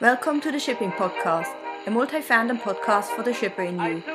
Welcome to the Shipping Podcast, a multi-fandom podcast for the shipper in you.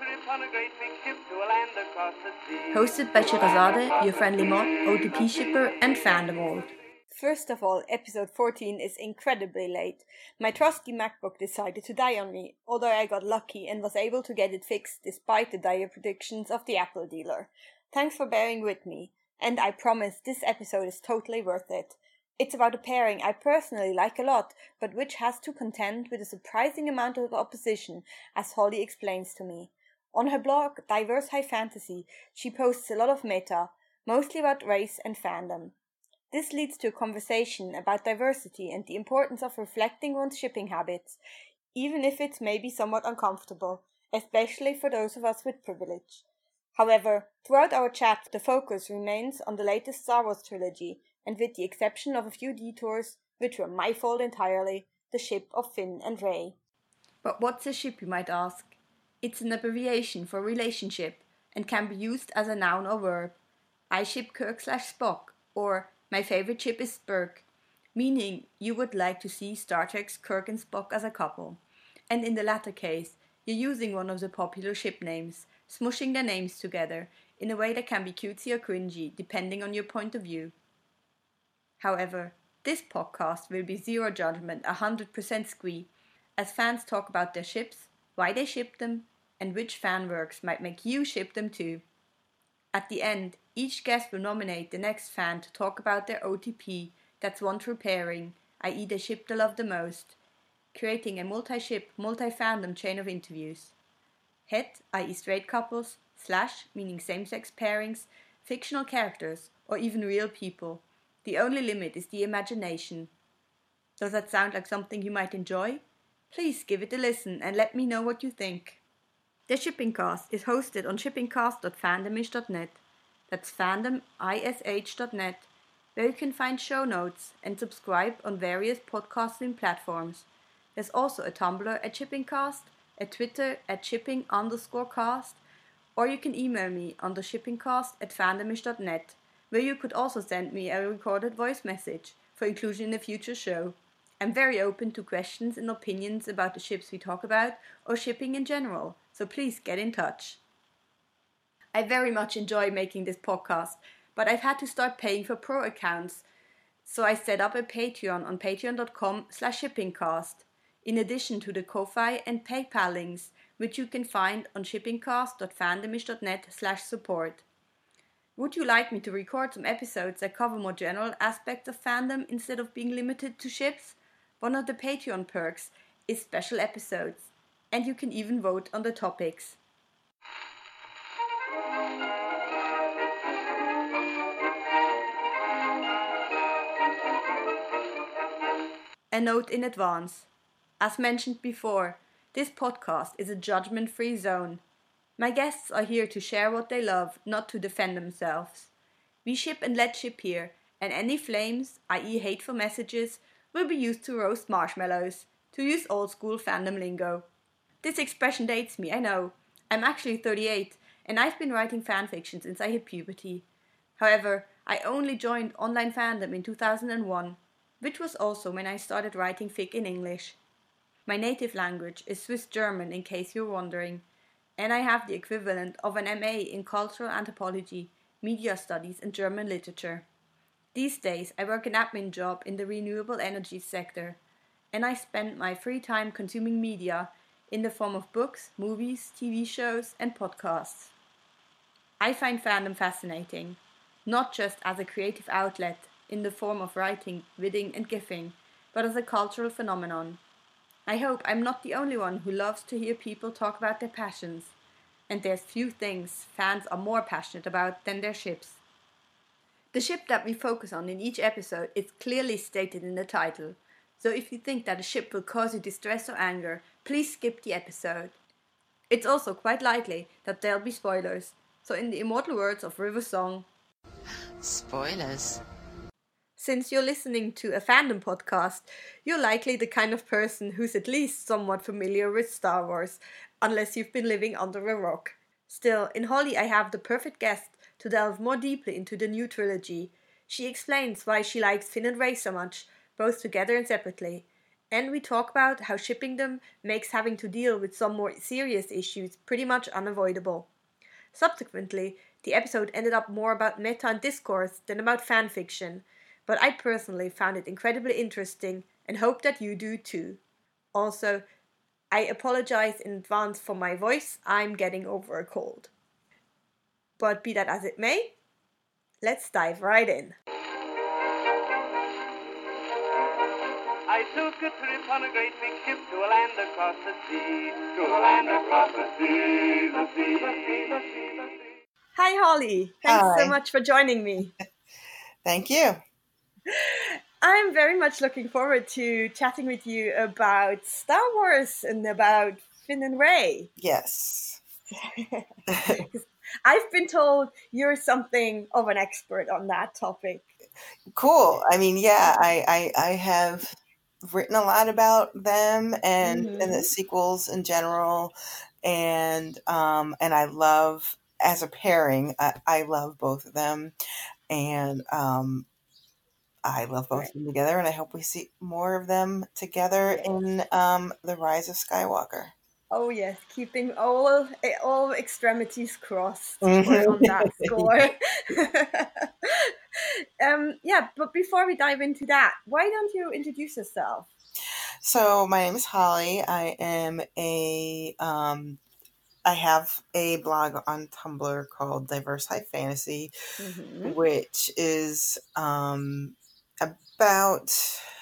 Hosted by Shirazade, your friendly mod, OTP shipper and fandom old. First of all, episode 14 is incredibly late. My trusty MacBook decided to die on me, although I got lucky and was able to get it fixed despite the dire predictions of the Apple dealer. Thanks for bearing with me, and I promise this episode is totally worth it. It's about a pairing I personally like a lot, but which has to contend with a surprising amount of opposition, as Holly explains to me. On her blog, Diverse High Fantasy, she posts a lot of meta, mostly about race and fandom. This leads to a conversation about diversity and the importance of reflecting one's shipping habits, even if it's maybe somewhat uncomfortable, especially for those of us with privilege. However, throughout our chat, the focus remains on the latest Star Wars trilogy, and with the exception of a few detours, which were my fault entirely, the ship of Finn and Rey. But what's a ship, you might ask? It's an abbreviation for relationship, and can be used as a noun or verb. I ship Kirk/Spock, or my favorite ship is Spock, meaning you would like to see Star Trek's Kirk and Spock as a couple. And in the latter case, you're using one of the popular ship names, smushing their names together, in a way that can be cutesy or cringy, depending on your point of view. However, this podcast will be zero judgment, 100% squee, as fans talk about their ships, why they ship them, and which fan works might make you ship them too. At the end, each guest will nominate the next fan to talk about their OTP that's won through pairing, i.e. the ship they love the most, creating a multi-ship, multi-fandom chain of interviews. Het, i.e. straight couples, slash, meaning same-sex pairings, fictional characters, or even real people. The only limit is the imagination. Does that sound like something you might enjoy? Please give it a listen and let me know what you think. The Shipping Cast is hosted on shippingcast.fandomish.net. That's fandomish.net, where you can find show notes and subscribe on various podcasting platforms. There's also a Tumblr at ShippingCast, a Twitter at shipping_cast, or you can email me on the shippingcast@fandomish.net, where you could also send me a recorded voice message for inclusion in a future show. I'm very open to questions and opinions about the ships we talk about, or shipping in general, so please get in touch. I very much enjoy making this podcast, but I've had to start paying for pro accounts, so I set up a Patreon on patreon.com/shippingcast, in addition to the Ko-Fi and PayPal links, which you can find on shippingcast.fandomish.net/support. Would you like me to record some episodes that cover more general aspects of fandom instead of being limited to ships? One of the Patreon perks is special episodes, and you can even vote on the topics. A note in advance. As mentioned before, this podcast is a judgment-free zone. My guests are here to share what they love, not to defend themselves. We ship and let ship here, and any flames, i.e. hateful messages, will be used to roast marshmallows, to use old-school fandom lingo. This expression dates me, I know. I'm actually 38, and I've been writing fanfiction since I hit puberty. However, I only joined online fandom in 2001, which was also when I started writing fic in English. My native language is Swiss German, in case you're wondering, and I have the equivalent of an MA in Cultural Anthropology, Media Studies and German Literature. These days I work an admin job in the renewable energy sector, and I spend my free time consuming media in the form of books, movies, TV shows and podcasts. I find fandom fascinating, not just as a creative outlet in the form of writing, reading and gifting, but as a cultural phenomenon. I hope I'm not the only one who loves to hear people talk about their passions, and there's few things fans are more passionate about than their ships. The ship that we focus on in each episode is clearly stated in the title, so if you think that a ship will cause you distress or anger, please skip the episode. It's also quite likely that there'll be spoilers, so in the immortal words of River Song, spoilers. Since you're listening to a fandom podcast, you're likely the kind of person who's at least somewhat familiar with Star Wars, unless you've been living under a rock. Still, in Holly I have the perfect guest to delve more deeply into the new trilogy. She explains why she likes Finn and Rey so much, both together and separately, And we talk about how shipping them makes having to deal with some more serious issues pretty much unavoidable. Subsequently, the episode ended up more about meta and discourse than about fanfiction, but I personally found it incredibly interesting and hope that you do too. Also, I apologize in advance for my voice, I'm getting over a cold. But be that as it may, let's dive right in. I took a trip on a great big ship to a land across the sea, to a land across the sea, the sea, the sea, the sea, the sea. Hi, Holly. Thanks so much for joining me. Thank you. I'm very much looking forward to chatting with you about Star Wars and about Finn and Rey. Yes. I've been told you're something of an expert on that topic. Cool. I mean, yeah, I have written a lot about them and the sequels in general, and I love, as a pairing, I love both of them, and I love both of them together, and I hope we see more of them together in The Rise of Skywalker. Oh yes, keeping all extremities crossed on that score. Yeah, but before we dive into that, why don't you introduce yourself? So my name is Holly. I am I have a blog on Tumblr called Diverse High Fantasy, which is about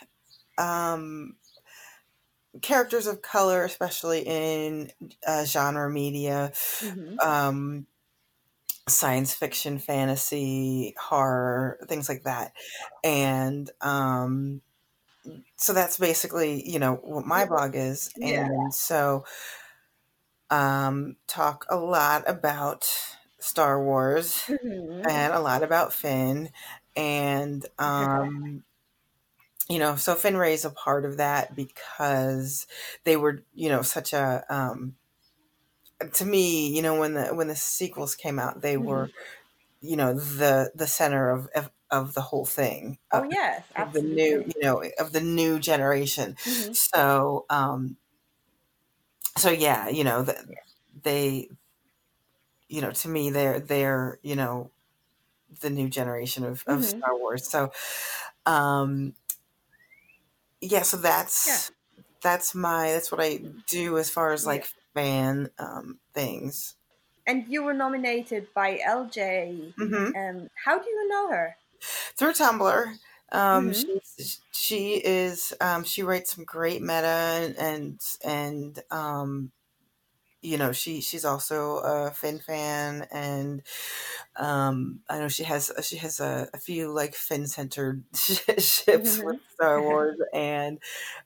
characters of color, especially in genre media, science fiction, fantasy, horror, things like that. And so that's basically, what my blog is. Yeah. And so talk a lot about Star Wars and a lot about Finn. And so Finn Rey is a part of that because they were, such a to me, when the sequels came out, they were, the center of the whole thing. Oh yes, of the new, of the new generation. So so yeah, they, to me, they're the new generation of Star Wars. So yeah, so that's what I do as far as like fan things. And you were nominated by LJ. How do you know her? Through Tumblr. She is she writes some great meta and she's also a Finn fan, and I know she has a few like Finn centered ships with Star Wars, and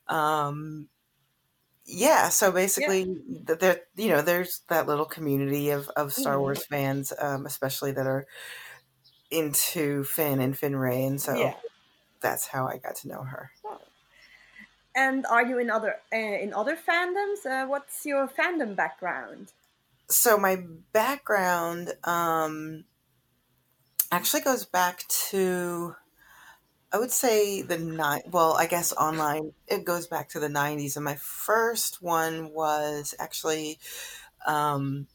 yeah, so basically there's that little community of Star Wars fans, especially that are into Finn and Finn Rey, and so that's how I got to know her. And are you in other fandoms? What's your fandom background? So my background actually goes back to, I would say I guess online, it goes back to the 90s. And my first one was actually a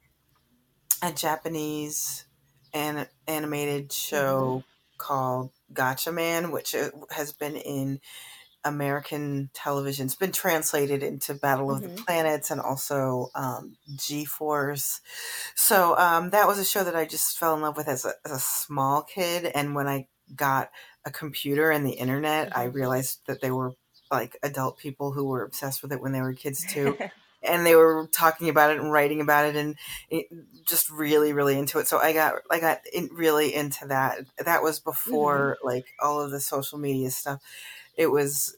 Japanese animated show called Gatchaman, which has been in American television. It's been translated into Battle of the Planets and also G-Force. So that was a show that I just fell in love with as a small kid. And when I got a computer and the internet, I realized that they were like adult people who were obsessed with it when they were kids too. And they were talking about it and writing about it, and just really, really into it. So I got really into that. That was before like all of the social media stuff. It was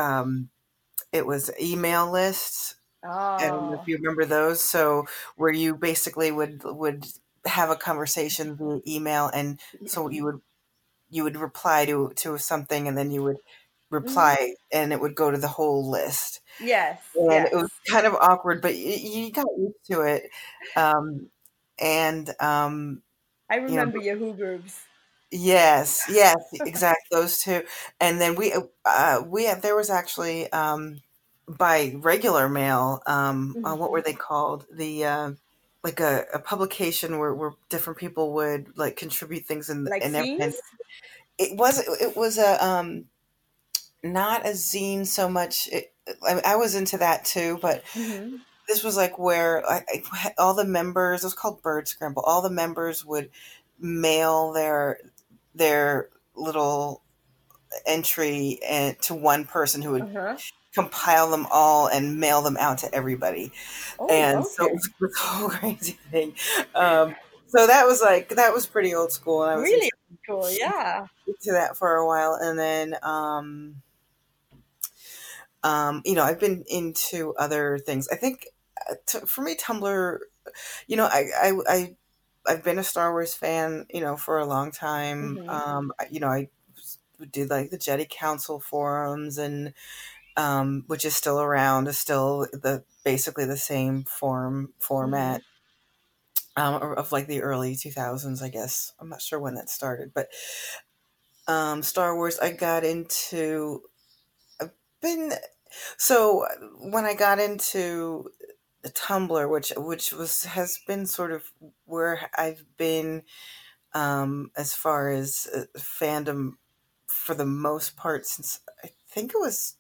email lists. I don't know if you remember those. So where you basically would have a conversation via email, and so you would reply to something, and then you would reply, and it would go to the whole list. Yes, and it was kind of awkward, but you got used to it. And I remember Yahoo groups. Yes, exactly. Those two, and then we have there was actually by regular mail. What were they called? The like a publication where different people would like contribute things Like and scenes? it was a not a zine so much. I was into that too, but Mm-hmm. this was like where all the members. It was called Bird Scramble. All the members would mail their little entry and to one person who would Uh-huh. compile them all and mail them out to everybody. And Oh, so it okay. was this whole crazy thing. So that was pretty old school, and I was Really cool, yeah. into that for a while. And then I've been into other things. I think for me, Tumblr. I've been a Star Wars fan, for a long time. Mm-hmm. I did like the Jedi Council forums, and which is still around, is still basically the same format of like the early 2000s, I guess. I'm not sure when that started, but Star Wars, I got into. I've been so when I got into Tumblr, which has been sort of where I've been as far as fandom for the most part since I think it was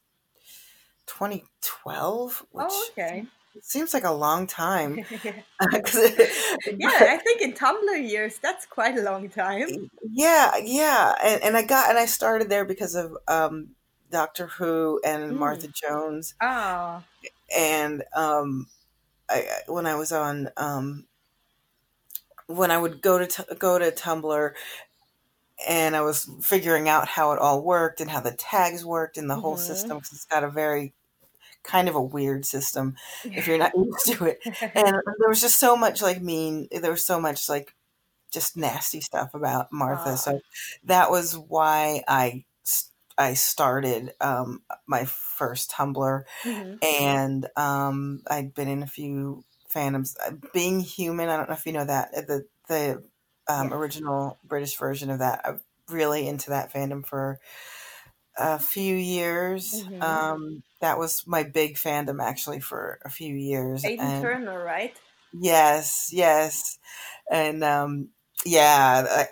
2012, Oh, which okay. seems like a long time. 'Cause Yeah, but I think in Tumblr years, that's quite a long time. yeah, and I started there because of Doctor Who and Mm. Martha Jones, Ah. and when I was on when I would go to Tumblr, and I was figuring out how it all worked and how the tags worked and the whole Mm-hmm. system, because it's got a very kind of a weird system if you're not used to it. And there was just so much like there was so much like just nasty stuff about Martha. Ah. So that was why I started my first Tumblr, Mm-hmm. and I'd been in a few fandoms. Being Human, I don't know if you know that the Yes. original British version of that. I'm really into that fandom for a few years. Mm-hmm. That was my big fandom actually for a few years, Aiden and Turner, right? yes, and yeah,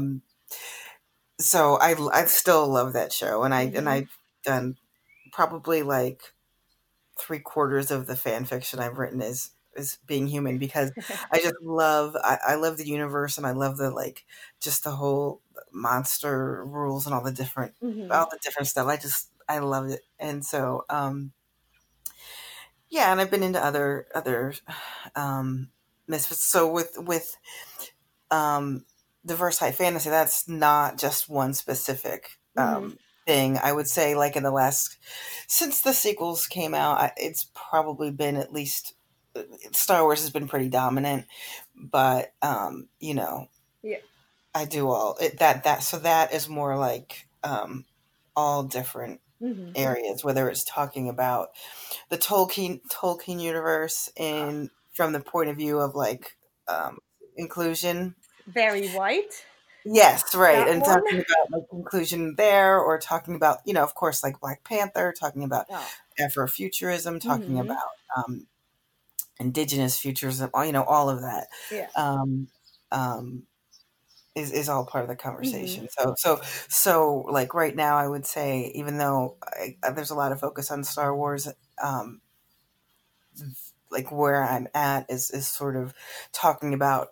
so I still love that show, and Mm-hmm. I've done probably like three-quarters of the fan fiction I've written is Being Human, because I love the universe, and I love the like just the whole monster rules and Mm-hmm. all the different stuff. I love it. And so yeah, and I've been into other misfits. So with um diverse high fantasy, that's not just one specific Mm-hmm. thing. I would say like in the last since the sequels came out, it's probably been at least Star Wars has been pretty dominant, but Yeah. I do all it that so that is more like all different Mm-hmm. areas, whether it's talking about the Tolkien universe in from the point of view of like inclusion. Very white. Yes, right. That And one. talking about like inclusion there, or talking about, of course, like Black Panther, talking about Oh. Afrofuturism, talking Mm-hmm. about indigenous futurism, all of that. Yeah. Um, um, is all part of the Mm-hmm. conversation. So like right now, I would say, even though there's a lot of focus on Star Wars, um, like where I'm at is sort of talking about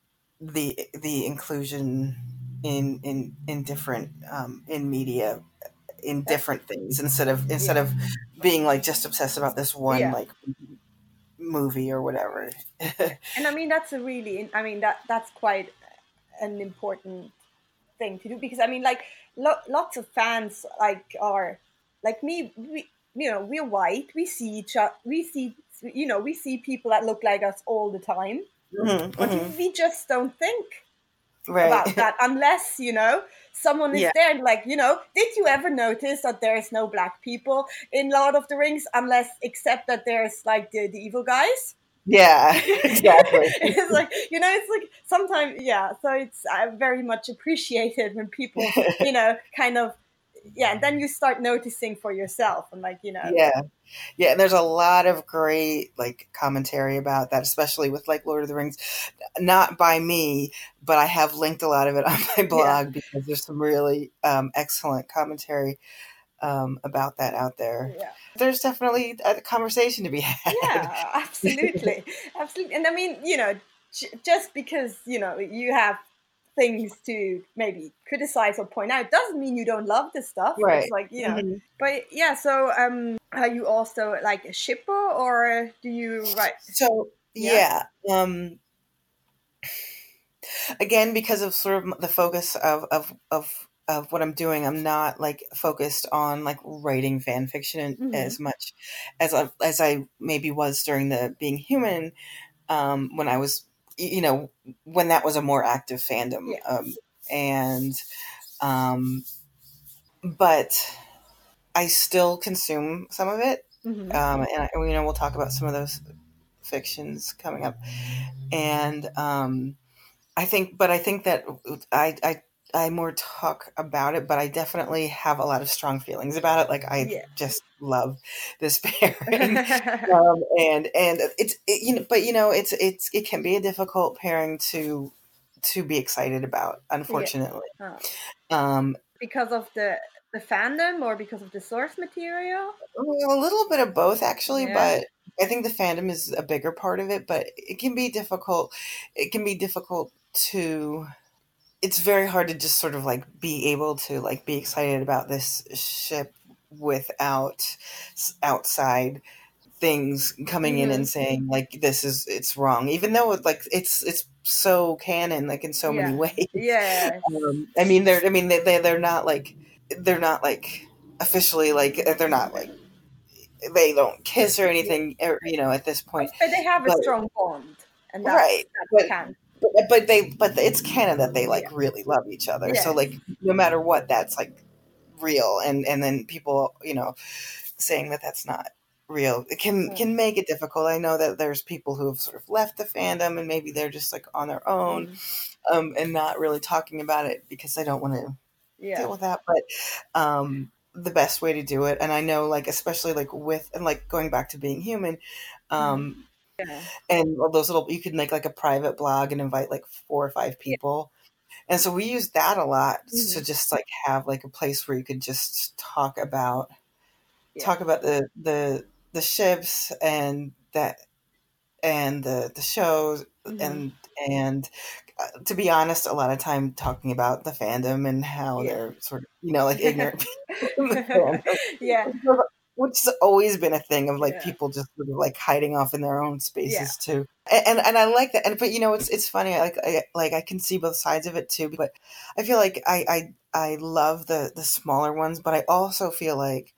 the inclusion in different in media, in That, different things, instead yeah. of being like just obsessed about this one Yeah. like movie or whatever. And I mean that's a really I mean that's quite an important thing to do, because I mean like lots of fans like are like me, we're white, we see each other, we see people that look like us all the time, Hmm, but hmm. we just don't think Right. about that unless someone is Yeah. there and like, did you ever notice that there's no black people in Lord of the Rings, unless except that there's like the evil guys. Yeah, exactly. It's like, it's like sometimes, yeah. So it's very much appreciated when people, kind of, yeah. And then you start noticing for yourself, and like, Yeah. Yeah, and there's a lot of great like commentary about that, especially with like Lord of the Rings. Not by me, but I have linked a lot of it on my yeah, blog because there's some really excellent commentary about that out there. yeah. There's definitely a conversation to be had. Yeah, absolutely. Absolutely. And I mean, just because, you have things to maybe criticize or point out doesn't mean you don't love this stuff. It's Right. like, hmm but yeah, so are you also like a shipper, or do you write? So Yeah. yeah, again, because of sort of the focus of what I'm doing, I'm not like focused on like writing fan fiction Mm-hmm. as much as I maybe was during the Being Human, when I was, when that was a more active fandom, Yeah. and um, but I still consume some of it, Mm-hmm. we'll talk about some of those fictions coming up, and I think that I, I I more talk about it, but I definitely have a lot of strong feelings about it. Like I Yeah. just love this pairing, and but it can be a difficult pairing to be excited about, Yeah. unfortunately. Oh. Um, Because of the fandom, or because of the source material? well, a little bit of both, actually, Yeah. but I think the fandom is a bigger part of it. But it can be difficult. It can be difficult to it's very hard to just sort of like be able to like be excited about this ship without outside things coming in Mm-hmm. and saying like it's wrong, even though it's so canon like in so many Yeah. ways. Yes. They're not like officially like they're not like they don't kiss or Yeah. anything at this point, But they have a but strong bond, and right. that's But can. but it's canon that they like Yeah. really love each other. So Yes. like no matter what, that's like real. And then people saying that that's not real, it Mm. can make it difficult. I know that there's people who have sort of left the fandom and maybe they're just like on their own, Mm. and not really talking about it because they don't want to Yeah. deal with that. But the best way to do it, and I know like especially like with and like going back to Being Human, Mm. um Yeah. and all those little you could make like a private blog and invite like 4 or 5 Yeah. people, and so we use that a lot to Mm. just like have like a place where you could just Yeah. talk about the ships and that and the shows, Mm. and to be honest, a lot of time talking about the fandom and how Yeah. they're sort of like ignorant people in the fandom, Yeah. which has always been a thing of like Yeah. people just sort of like hiding off in their own Yeah. spaces too, and I like that, and but it's funny, I can see both sides of it too, but I feel like I love the smaller ones, but I also feel like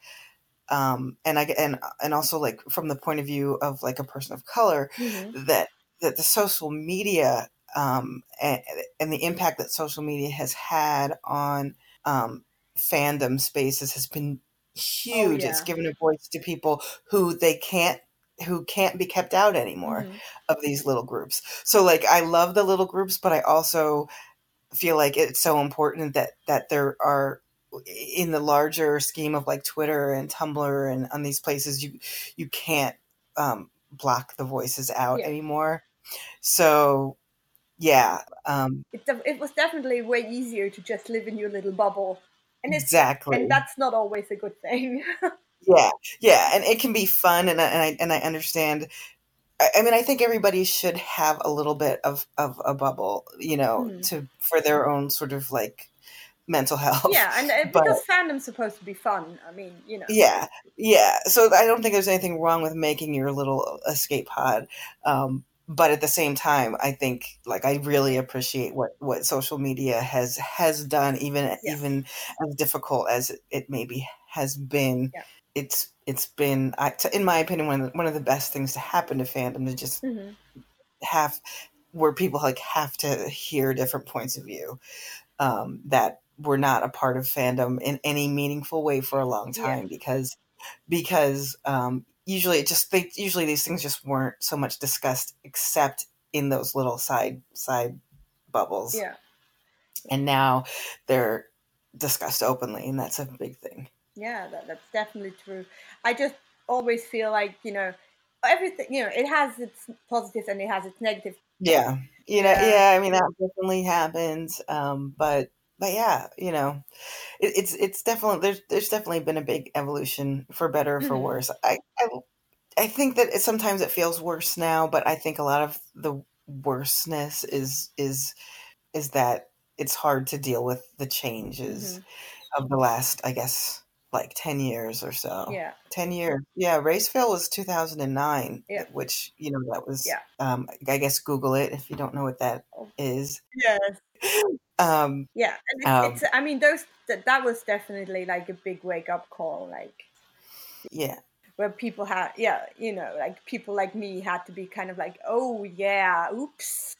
and also like from the point of view of like a person of color, Mm-hmm. that the social media, and the impact that social media has had on um, fandom spaces has been Oh huge. It's yeah. given a voice to people who can't be kept out anymore Mm-hmm. of these little groups. So like I love the little groups, but I also feel like it's so important that there are, in the larger scheme of like Twitter and Tumblr and on these places, you can't block the voices out Yeah. anymore. So yeah, It was definitely way easier to just live in your little bubble, and exactly. that's not always a good thing. Yeah, yeah, and it can be fun, and I understand. I mean, I think everybody should have a little bit of a bubble, Mm. to for their own sort of like mental health. Yeah, and But because fandom's supposed to be fun. I mean, yeah, yeah. So I don't think there's anything wrong with making your little escape pod. But at the same time, I think like I really appreciate what social media has done, Yeah. even as difficult as it maybe has been. Yeah. It's been, in my opinion, one of the best things to happen to fandom, to just Hmm. have where people like have to hear different points of view, that were not a part of fandom in any meaningful way for a long Yeah. time, because usually these things just weren't so much discussed except in those little side bubbles. Yeah. And now they're discussed openly, and that's a big thing. Yeah, that's definitely true. I just always feel like, everything, it has its positives and it has its negatives. Yeah. I mean, that definitely happens. But yeah, it's definitely, there's definitely been a big evolution for better or for worse. I think that sometimes it feels worse now, but I think a lot of the worseness is that it's hard to deal with the changes of the last, I guess, like 10 years or so. Yeah. 10 years. Yeah, Raceville was 2009, Yeah. which, that was, Yeah. I guess Google it if you don't know what that is. Yes. Yeah. And it's I mean, that was definitely like a big wake up call, like, yeah. where people had, like people like me had to be kind of like, oh yeah, oops.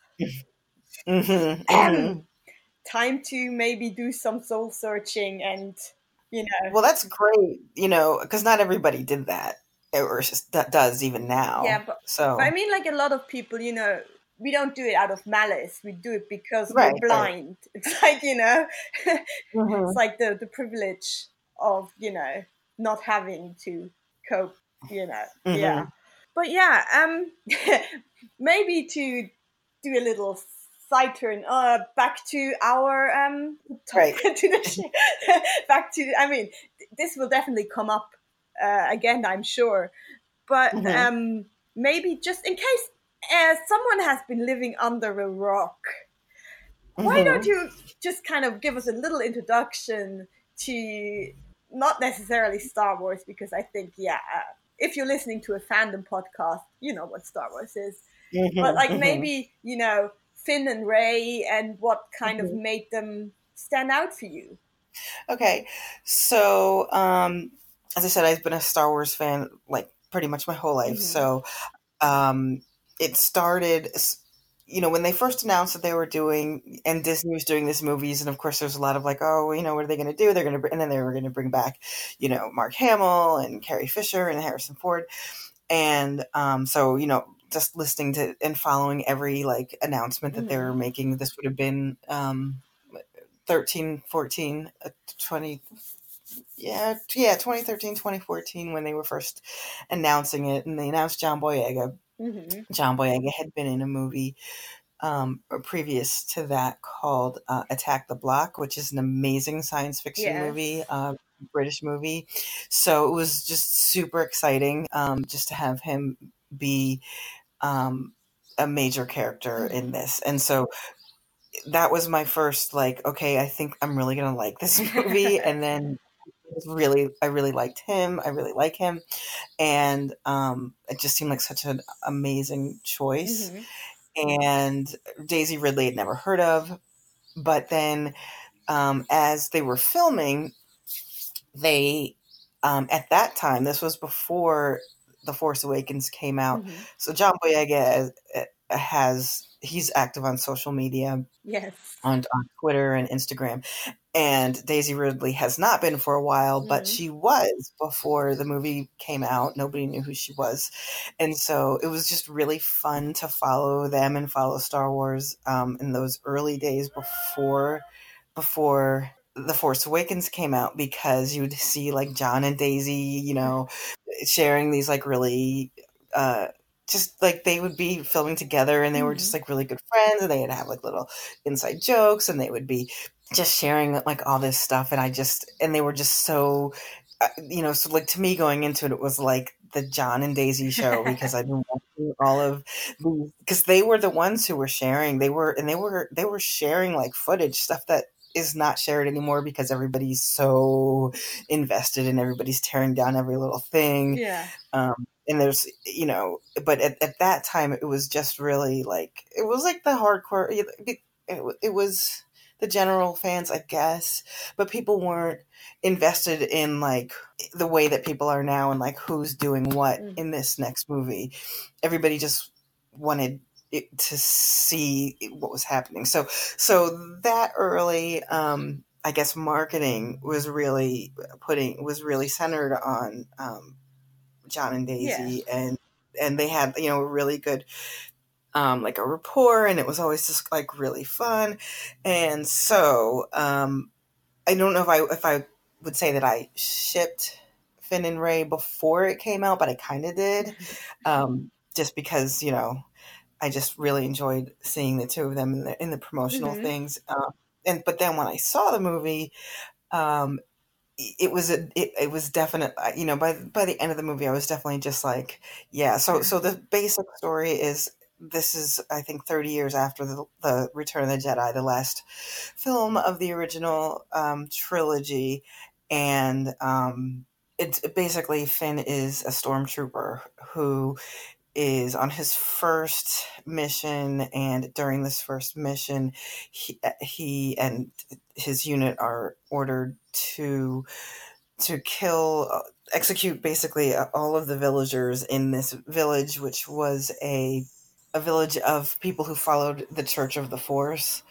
Time to maybe do some soul searching and, Well, that's great, because not everybody did that, or just does even now. Yeah, but I mean, like a lot of people, we don't do it out of malice. We do it because we're blind. Right. It's like, it's like the privilege of, not having to cope, yeah. But yeah, maybe to do a little side turn, back to our right. to the back to. I mean, this will definitely come up again, I'm sure. But maybe just in case someone has been living under a rock, why don't you just kind of give us a little introduction to not necessarily Star Wars, because I think, if you're listening to a fandom podcast, you know what Star Wars is. But like maybe, Finn and Rey and what kind of made them stand out for you. Okay. So, as I said, I've been a Star Wars fan like pretty much my whole life. So, it started, when they first announced that they were doing, and Disney was doing these movies, and of course there's a lot of like, oh, what are they going to do? They're going to, and then they were going to bring back, Mark Hamill and Carrie Fisher and Harrison Ford. And, so, just listening to and following every like announcement that they were making, this would have been, 13, 14, 20, 2013, 2014, when they were first announcing it, and they announced John Boyega. John Boyega had been in a movie previous to that called Attack the Block, which is an amazing science fiction movie, British movie. So it was just super exciting just to have him be a major character in this. And so that was my first, like, okay, I think I'm really going to like this movie. And then I really liked him. I really like him. And it just seemed like such an amazing choice. And Daisy Ridley had never heard of. But then as they were filming, they, at that time, this was before The Force Awakens came out. So John Boyega he's active on social media. Yes. On Twitter and Instagram. And Daisy Ridley has not been for a while, but she was before the movie came out. Nobody knew who she was. And so it was just really fun to follow them and follow Star Wars in those early days before The Force Awakens came out, because you would see like John and Daisy, sharing these like really just like they would be filming together, and they were just like really good friends, and they'd have like little inside jokes, and they would be just sharing like all this stuff. And they were just so, so like to me going into it, it was like the John and Daisy show, because I've been watching all of these, because they were the ones who were sharing, they were sharing like footage, stuff that is not shared anymore because everybody's so invested and everybody's tearing down every little thing. Yeah. And there's, but at that time it was just really like, it was like the hardcore, it was the general fans, I guess, but people weren't invested in like the way that people are now, and like who's doing what in this next movie. Everybody just wanted to see what was happening. So that early, I guess marketing was really centered on John and Daisy, Yeah. and they had, you know, a really good like a rapport, and it was always just like really fun. And so I don't know if I would say that I shipped Finn and Ray before it came out, but I kind of did, just because, you know, I just really enjoyed seeing the two of them in the promotional Mm-hmm. things. But then when I saw the movie, um, it was definite. You know, by the end of the movie, I was definitely just like, yeah. So the basic story is, this is, I think, 30 years after the Return of the Jedi, the last film of the original trilogy, and it's basically, Finn is a stormtrooper who is on his first mission, and during this first mission, he and his unit are ordered to kill, execute basically all of the villagers in this village, which was a village of people who followed the Church of the Force.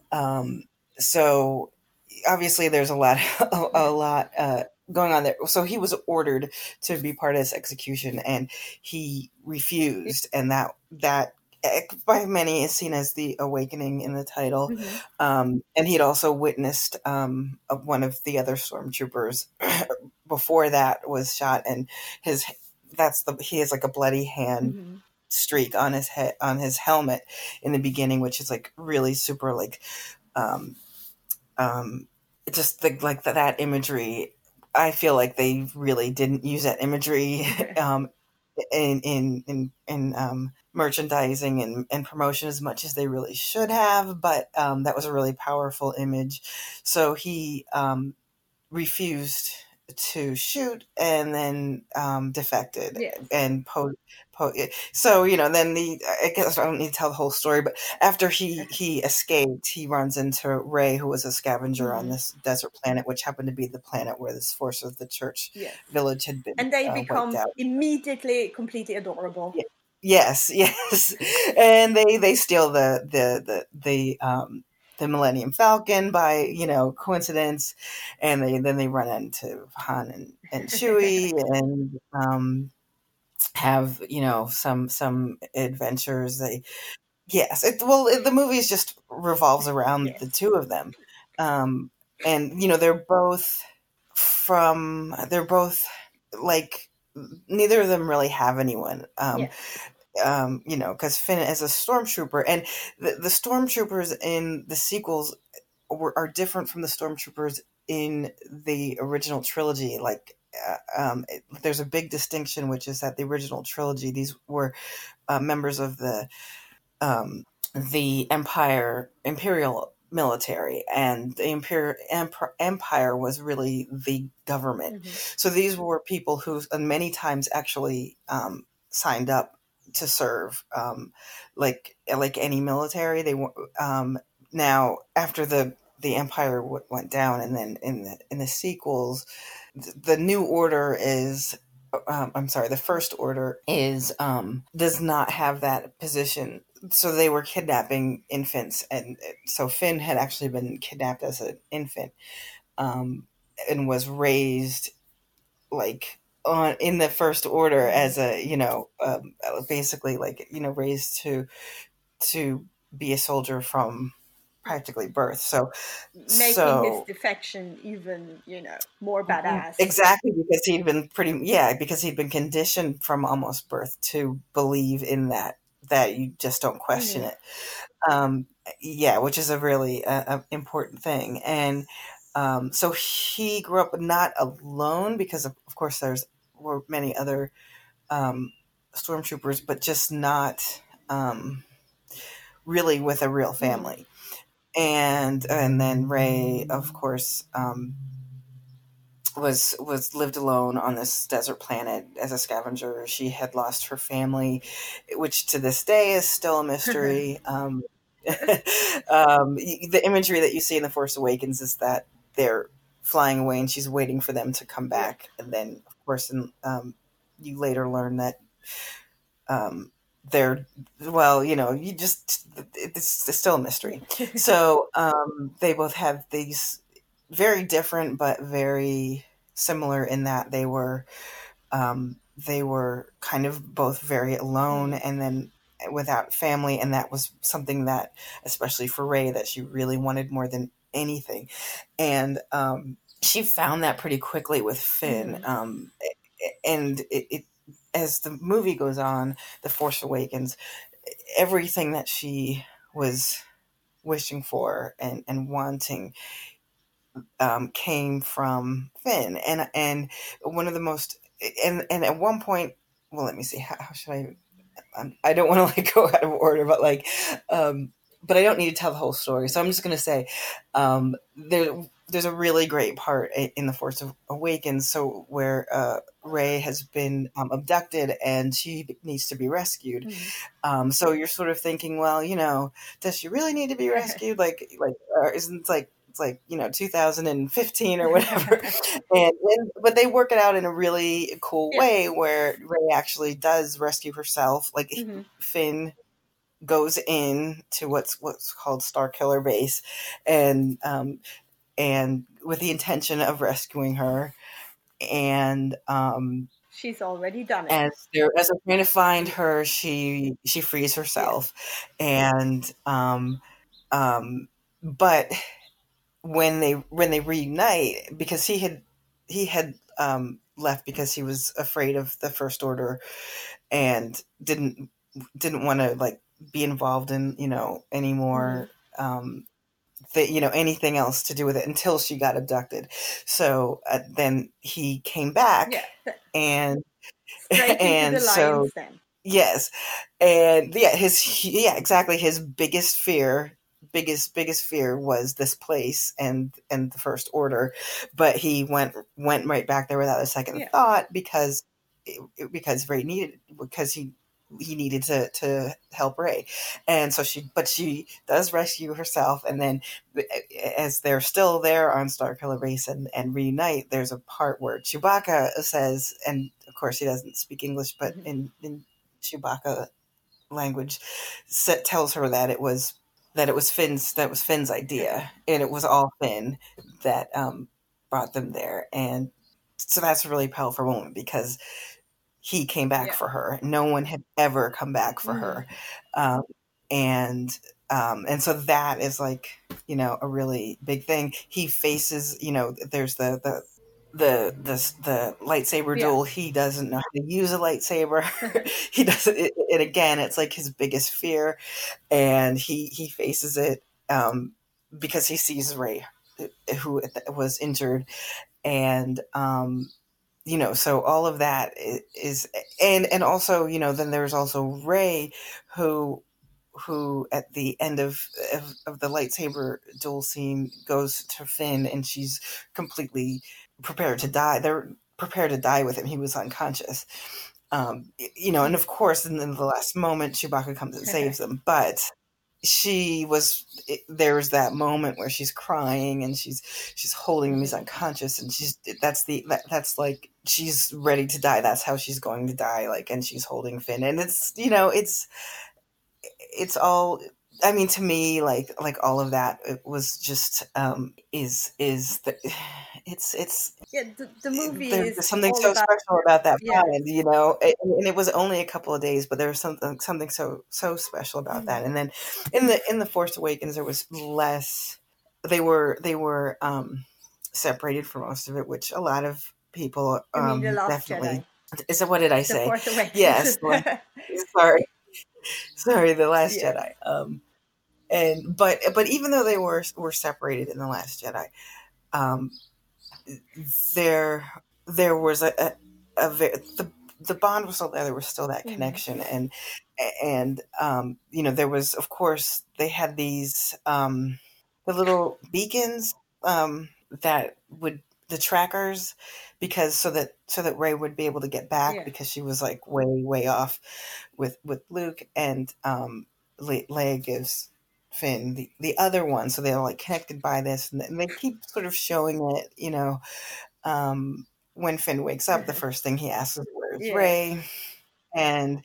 So obviously there's a lot a lot going on there. So he was ordered to be part of this execution, and he refused, and that by many is seen as the awakening in the title. Mm-hmm. And he'd also witnessed one of the other stormtroopers before that was shot, and his he has like a bloody hand Mm-hmm. streak on his head, on his helmet in the beginning, which is like really super like um just like that imagery. I feel like they really didn't use that imagery in merchandising and promotion as much as they really should have, but that was a really powerful image. So he refused to shoot, and then defected Yes. and so, you know, then I guess I don't need to tell the whole story, but after he escaped, he runs into Ray, who was a scavenger on this desert planet, which happened to be the planet where this Force of the Church Yes. village had been And they wiped become out. immediately completely adorable. Yeah. Yes, and they steal the Millennium Falcon by, you know, coincidence, and they run into Han and Chewie, and have, you know, some adventures. The movie just revolves around Yes. the two of them, and you know, they're both like, neither of them really have anyone. Yes. You know, because Finn is a stormtrooper, and the stormtroopers in the sequels are different from the stormtroopers in the original trilogy. Like, there's a big distinction, which is that the original trilogy, these were members of the imperial military, and the empire was really the government. So these were people who many times actually signed up to serve, like any military. They were, now after the empire went down, and then in the sequels, the new order is, I'm sorry, the first order is, does not have that position. So they were kidnapping infants, and so Finn had actually been kidnapped as an infant, and was raised like on in the first order as a, you know, basically, like, you know, raised to be a soldier from practically birth. Making his defection even, you know, more badass. Exactly, because because he'd been conditioned from almost birth to believe in that you just don't question it. Which is a really important thing. And so he grew up not alone, because of course were many other stormtroopers, but just not really with a real family. And then Ray, of course, was lived alone on this desert planet as a scavenger. She had lost her family, which to this day is still a mystery. The imagery that you see in The Force Awakens is that they're flying away, and she's waiting for them to come back. And then, of course, you later learn that they're, well, you know, it's still a mystery. So they both have these very different but very similar in that they were they were kind of both very alone and then without family, and that was something that, especially for Rey, that she really wanted more than anything. And she found that pretty quickly with Finn. And it as the movie goes on, The Force Awakens, everything that she was wishing for and wanting came from Finn. And one of the most, and at one point, well, let me see, how should I don't want to like go out of order, but like, but I don't need to tell the whole story. So I'm just going to say, there's a really great part in The Force Awakens. So where Rey has been abducted and she needs to be rescued. So you're sort of thinking, well, does she really need to be rescued? Isn't it's like 2015 or whatever. But they work it out in a really cool way where Rey actually does rescue herself. Like Finn goes in to what's called Starkiller Base, and with the intention of rescuing her, and she's already done it. As they're trying to find her, she frees herself, and but when they reunite, because he had left because he was afraid of the First Order and didn't want to like be involved in any more anything else to do with it until she got abducted. So then he came back and straight into the lion's den. Yes, and exactly. His biggest fear was this place and the First Order, but he went right back there without a second thought because Rey he needed to help Rey, and so she does rescue herself, and then as they're still there on Starkiller Base and reunite, there's a part where Chewbacca says, and of course he doesn't speak English, but in Chewbacca language, tells her that it was Finn's idea, and it was all Finn that brought them there, and so that's a really powerful moment because he came back for her. No one had ever come back for her, and so that is like a really big thing. He faces there's the lightsaber duel. He doesn't know how to use a lightsaber. He doesn't, and again, it's like his biggest fear, and he faces it because he sees Rey, who was injured, and so all of that is and also then there's also Rey who at the end of the lightsaber duel scene goes to Finn, and she's completely prepared to die. They're prepared to die with him. He was unconscious, and of course in the last moment Chewbacca comes and saves them, but there was that moment where she's crying and she's holding him. He's unconscious, and that's like she's ready to die. That's how she's going to die. Like, and she's holding Finn, and it's it's all. I mean, to me, like all of that, it was just it's the movie there's is something all so about special about that bond, and it was only a couple of days, but there was something so special about that. And then in the Force Awakens, there was less. They were separated for most of it, which a lot of people definitely. Jedi. Is it, what did I say? The Force Awakens. Yes. Sorry, The Last Jedi. But even though they were separated in The Last Jedi, there was the bond was still there. There was still that connection, and there was, of course, they had these the little beacons that would, the trackers, because so that Rey would be able to get back, because she was like way off with Luke, and Leia gives Finn the other one, so they're like connected by this, and they keep sort of showing it. When Finn wakes up, the first thing he asks is, "Where's Rey?" And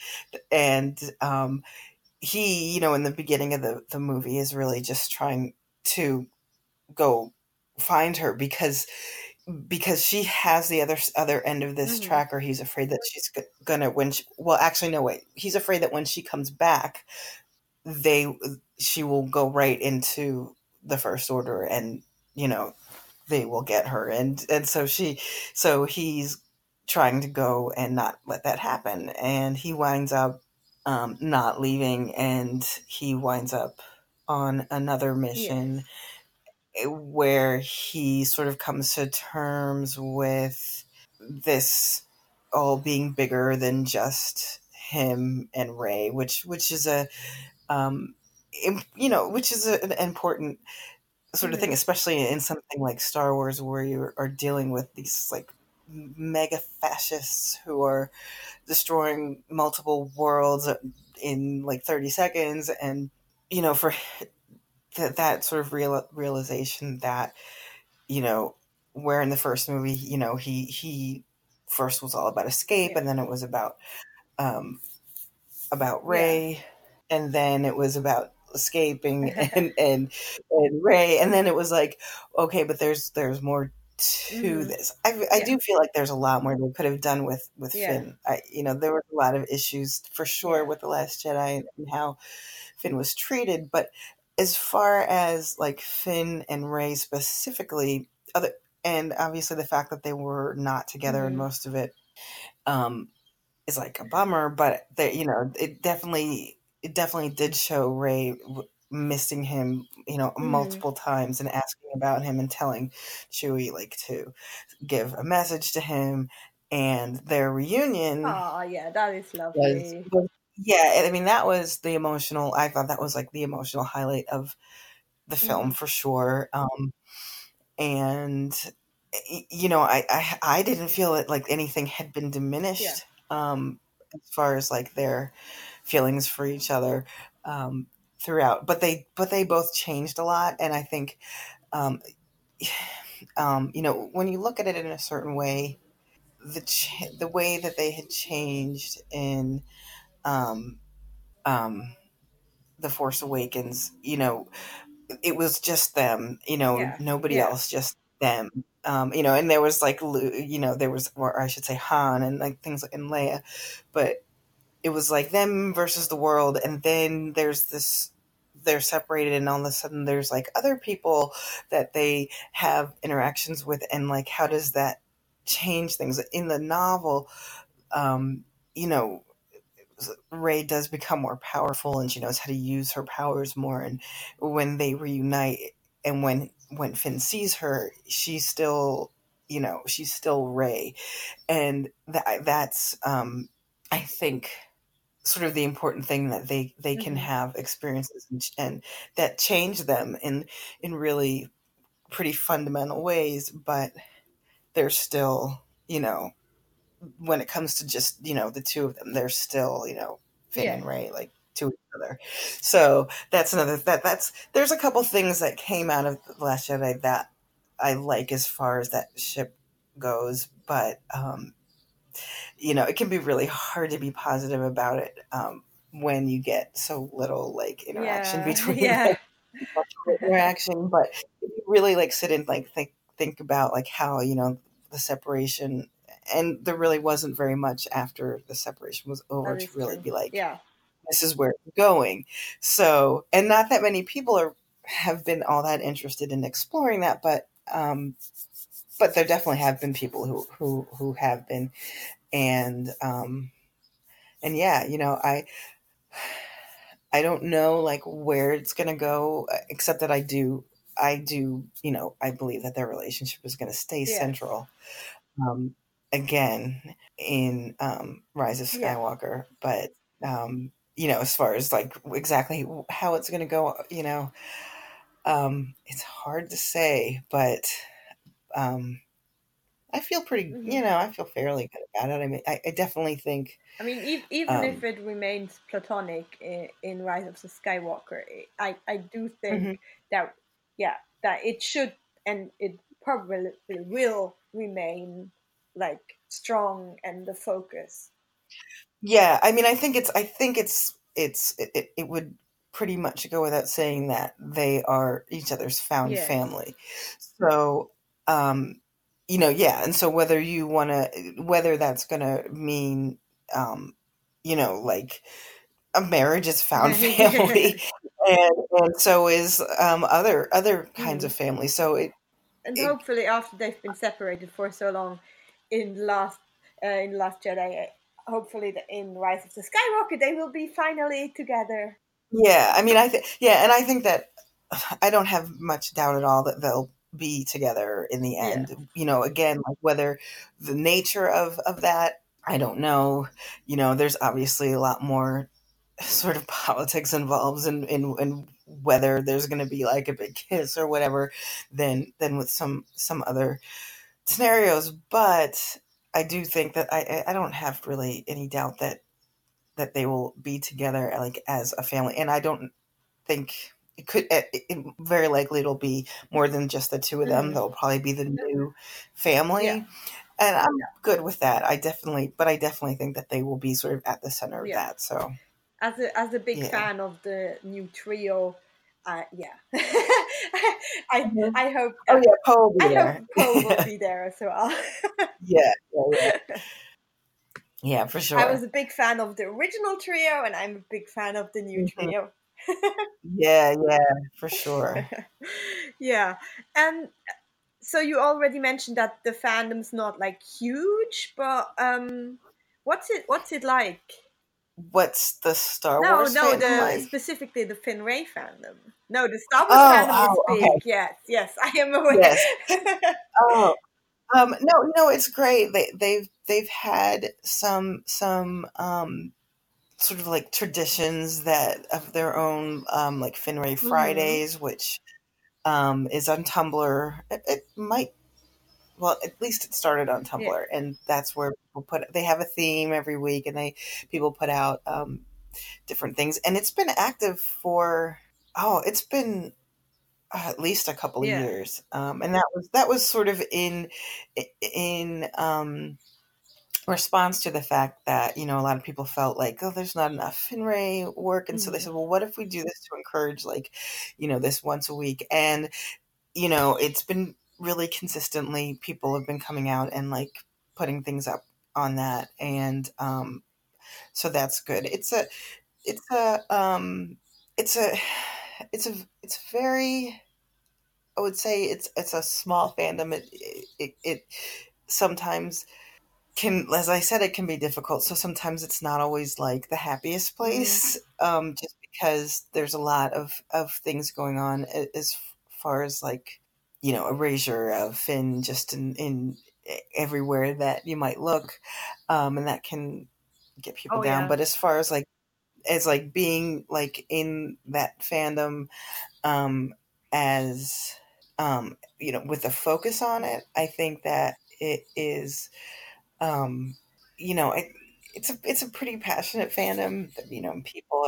he, in the beginning of the movie, is really just trying to go find her, because because she has the other end of this Mm-hmm. tracker. He's afraid that she's gonna well, actually, no, wait. He's afraid that when she comes back, they she will go right into the First Order, and you know they will get her, and so he's trying to go and not let that happen, and he winds up not leaving, and he winds up on another Yes. mission where he sort of comes to terms with this all being bigger than just him and Ray, which is a which is an important sort of thing, Mm-hmm. especially in something like Star Wars, where you are dealing with these like mega fascists who are destroying multiple worlds in like 30 seconds, and for that sort of realization that you know where in the first movie he first was all about escape, Yeah. and then it was um Yeah. Ray, and then it was about escaping and Ray, and then it was like, okay, but there's more to Mm-hmm. this. I Yeah. do feel like there's a lot more they could have done with Yeah. Finn. There were a lot of issues for sure Yeah. with The Last Jedi and how Finn was treated, but as far as like Finn and Ray specifically, other and obviously the fact that they were not together in Mm-hmm. most of it, um, is like a bummer, but it definitely did show Ray missing him, Mm-hmm. multiple times, and asking about him, and telling Chewie like to give a message to him, and their reunion Oh, yeah, that is was, lovely. yeah, I mean that was the emotional. I thought that was like the emotional highlight of the film Mm-hmm. for sure. And I didn't feel that like anything had been Yeah. diminished, as far as like their feelings for each other, throughout, but they both changed a lot, and I think, um, when you look at it in a certain way, the way that they had changed in, um, um, the Force Awakens, it was just them, Yeah. nobody Yeah. else, just them. And there was like, there was, or I should say Han, and like things like in Leia, but it was like them versus the world. And then they're separated, and all of a sudden there's like other people that they have interactions with. And like, how does that change things in the novel? Um, you know, Ray does become more powerful, and she knows how to use her powers more. And when they reunite, and when Finn sees her, she's still Ray, and that's, I think, sort of the important thing, that they can Mm-hmm. have experiences, and that change them in really pretty fundamental ways, but they're still, when it comes to just the two of them, they're still Finn Yeah. and Ray, like, to each other. So that's another that's there's a couple things that came out of The Last Jedi that I like as far as that ship goes, but it can be really hard to be positive about it, when you get so little like interaction Yeah. between Yeah. them. Much interaction, but if you really like sit and like think about like how the separation, and there really wasn't very much after the separation was over That to is really true. be like, Yeah. this is where it's going. So, and not that many people have been all that interested in exploring that, but there definitely have been people who have been. And yeah, I don't know like where it's going to go, except that I do, I believe that their relationship is going to stay Yes. central, um, again, in, Rise of Yeah. Skywalker. But, as far as like exactly how it's going to go, it's hard to say, but, um, Mm-hmm. I feel fairly good about it. I mean, I definitely think, I mean, even if um, it remains platonic in Rise of the Skywalker, I do mhm. think that, yeah, that it should, and it probably will remain like strong and the focus. Yeah, I mean, it would pretty much go without saying that they are each other's found Yes. family. So, um, yeah. And so whether that's going to mean, um, like a marriage is found family, and so is other kinds of Mhm. family. So And it hopefully, after they've been separated for so long in the Last Jedi, hopefully in Rise of the Skywalker they will be finally together. yeah, I mean, and I think that I don't have much doubt at all that they'll be together in the Yeah. end. Again, like whether the nature of that, I don't know. There's obviously a lot more sort of politics involved in whether there's going to be like a big kiss or whatever than with some other scenarios. But I do think that I don't have really any doubt that they will be together like as a family, and I don't think very likely it'll be more than just the two of them. Hmm. They'll probably be the new Yeah. family, and I'm good with that. But I definitely think that they will be sort of at the center of Yeah. that. So As a big yeah. fan of the new trio, yeah. Mhm. I hope Oh yeah, Poe will be I hope there. Poe will be there as well. Yeah, yeah, yeah, yeah, for I was sure. a big fan of the original trio, and I'm a big fan of the new Mhm. trio. Yeah, yeah, for sure. Yeah, and so you already mentioned that the fandom's not like huge, but what's it like? What's the Star No, Wars no, fandom the like? specifically the Finray fandom. No, the Star Wars Oh, fandom is oh, okay. big. Yes, yes, I am aware. Yes. Oh, no, no, it's great. They've had some sort of like traditions that of their own, like Finray Hmm. Fridays, which is on Tumblr. It might, well, at least it started on Yeah, Tumblr, and that's where they have a theme every week, and people put out different things, and it's been active for, it's been at least a couple of yeah. years, and that was sort of in response to the fact that a lot of people felt like, oh, there's not enough Finray work, and so they Hmm. said, well, what if we do this to encourage, like, this once a week? And it's been really consistently, people have been coming out and like putting things up on that, and so that's good. It's a it's a it's very, I would say it's a small fandom. It sometimes can, as I said, it can be difficult. So sometimes it's not always like the happiest Hmm. place, just because there's a lot of things going on as far as like, erasure of Finn just in everywhere that you might look, and that can get people Oh down. yeah, But as far as like being like in that fandom, um, as with a focus on it, I think that it is, um, it's a pretty passionate fandom. That, people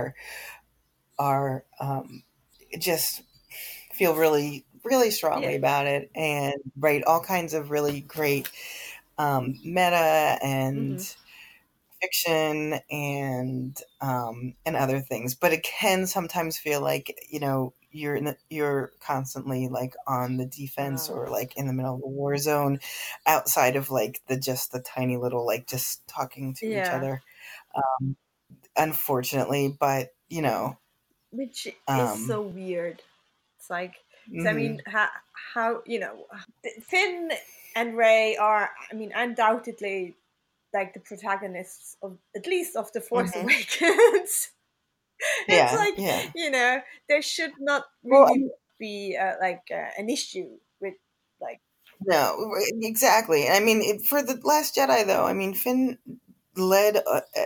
are just feel really really yeah. strongly about it, and write all kinds of really great, meta and Hmm. fiction and other things. But it can sometimes feel like, you're constantly like on the defense, Uh, or like in the middle of a war zone, outside of like the tiny little, like, just talking to each yeah, other, unfortunately. But which is um so weird. It's like, so I mean, mhm, how Finn and Ray are, I mean, undoubtedly like the protagonists of at least of the Force mhm. Awakens. It's Yeah, like, yeah. there should not Well, really be an issue with like, no, exactly. I mean, for the Last Jedi, though, I mean, Finn led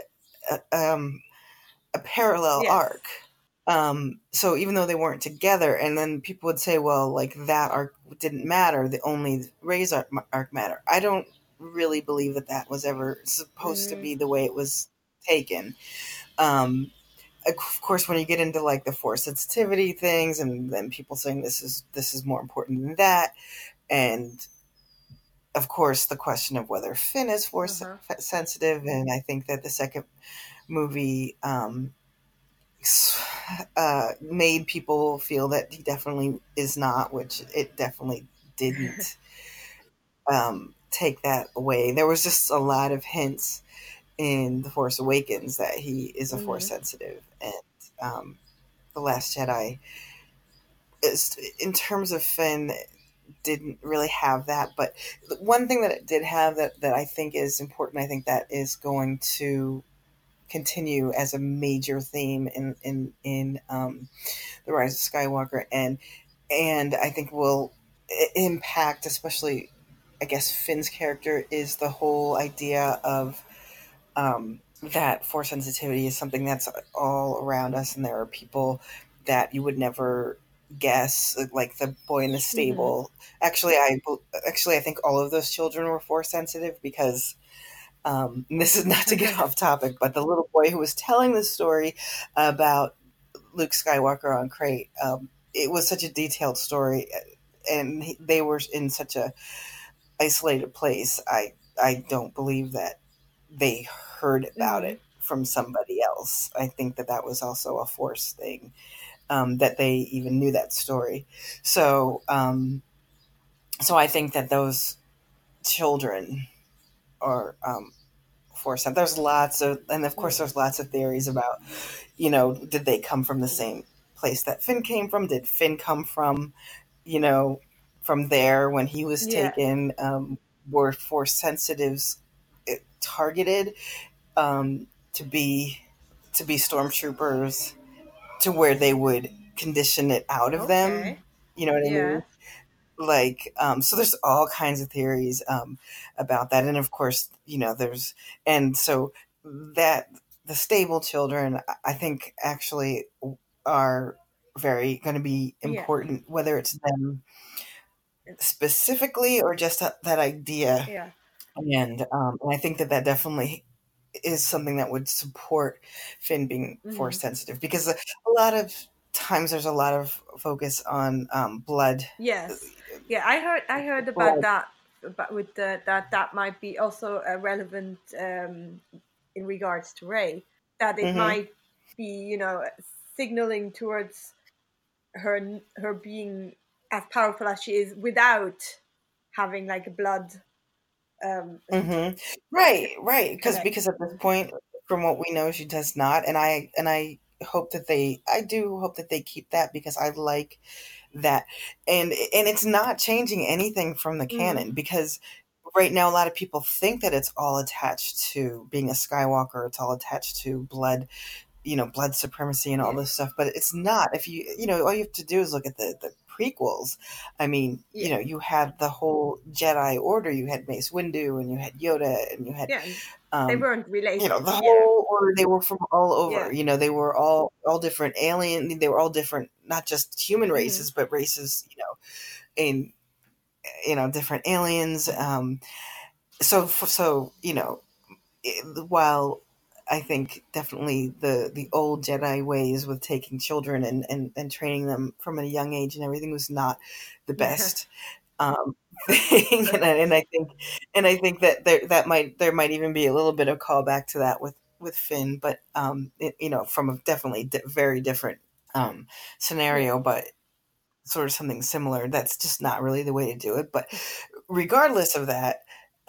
a parallel yes. arc. So even though they weren't together, and then people would say, well, like, that arc didn't matter, the only Ray's arc matter. I don't really believe that was ever supposed to Mm, be the way it was taken. Um, of course, when you get into like the force sensitivity things, and then people saying this is more important than that, and of course the question of whether Finn is force uh-huh. sensitive, and I think that the second movie, made people feel that he definitely is not, which it definitely didn't. take that away. There was just a lot of hints in The Force Awakens that he is a Force sensitive, and The Last Jedi is, in terms of Finn, didn't really have that. But one thing that it did have that I think is important, I think that is going to continue as a major theme in The Rise of Skywalker, and I think will impact, especially, I guess, Finn's character, is the whole idea of that Force sensitivity is something that's all around us, and there are people that you would never guess, like the boy in the stable. Actually, I think all of those children were Force sensitive, because this is not to get off topic, but the little boy who was telling the story about Luke Skywalker on Crate, it was such a detailed story, and they were in such a isolated place. I don't believe that they heard about it from somebody else. I think that was also a Force thing, that they even knew that story. So I think that those children are Force. There's lots of, and of course there's lots of theories about, did they come from the same place that Finn came from? Did Finn come from, from there when he was taken? Were Force sensitives targeted to be stormtroopers, to where they would condition it out of them? You know what I mean? Like, so there's all kinds of theories about that, and of course, there's, and so that the stable children, I think, actually are very going to be important, whether it's them specifically or just that idea. And I think that definitely is something that would support Finn being Force sensitive, because a lot of times there's a lot of focus on blood. Yes. Yeah, I heard about that, but with that might be also relevant in regards to Rey, that it might be, signaling towards her being as powerful as she is without having like a blood. Right. Because at this point, from what we know, she does not, and I hope that I do hope that they keep that, because I like that, and it's not changing anything from the canon, because right now a lot of people think that it's all attached to being a Skywalker, it's all attached to blood, blood supremacy and all this stuff, but it's not. If all you have to do is look at the prequels. I mean, you had the whole Jedi Order, you had Mace Windu, and you had Yoda, and you had they weren't related. The whole order, they were from all over. They were all different alien. They were all different, not just human races, but races, in different aliens. So while I think definitely the old Jedi ways with taking children and training them from a young age and everything was not the best thing, and I think that there might even be a little bit of callback to that with Finn, but from a definitely very different scenario, but sort of something similar. That's just not really the way to do it. But regardless of that,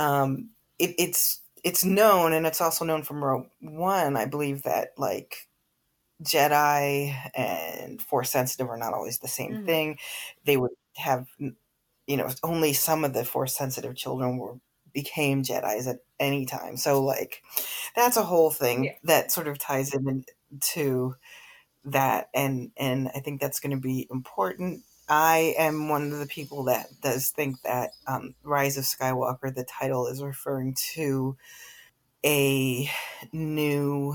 it's known, and it's also known from Rogue One, I believe, that like Jedi and Force sensitive are not always the same thing. They would have, only some of the Force sensitive children became Jedis at any time. So like, that's a whole thing that sort of ties into that, and I think that's going to be important. I am one of the people that does think that Rise of Skywalker, the title, is referring to a new,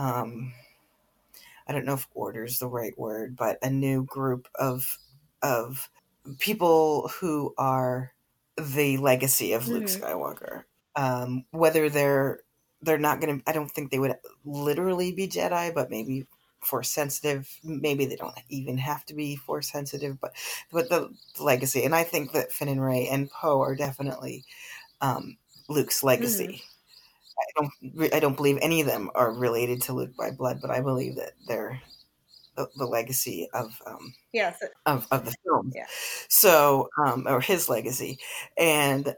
I don't know if order is the right word, but a new group of people who are the legacy of Luke Skywalker. Whether they're not going to, I don't think they would literally be Jedi, but maybe Force sensitive. Maybe they don't even have to be Force sensitive, but the legacy. And I think that Finn and Rey and Poe are definitely Luke's legacy. I don't believe any of them are related to Luke by blood, but I believe that they're the legacy of Yes. of the film. Yeah. So or his legacy, and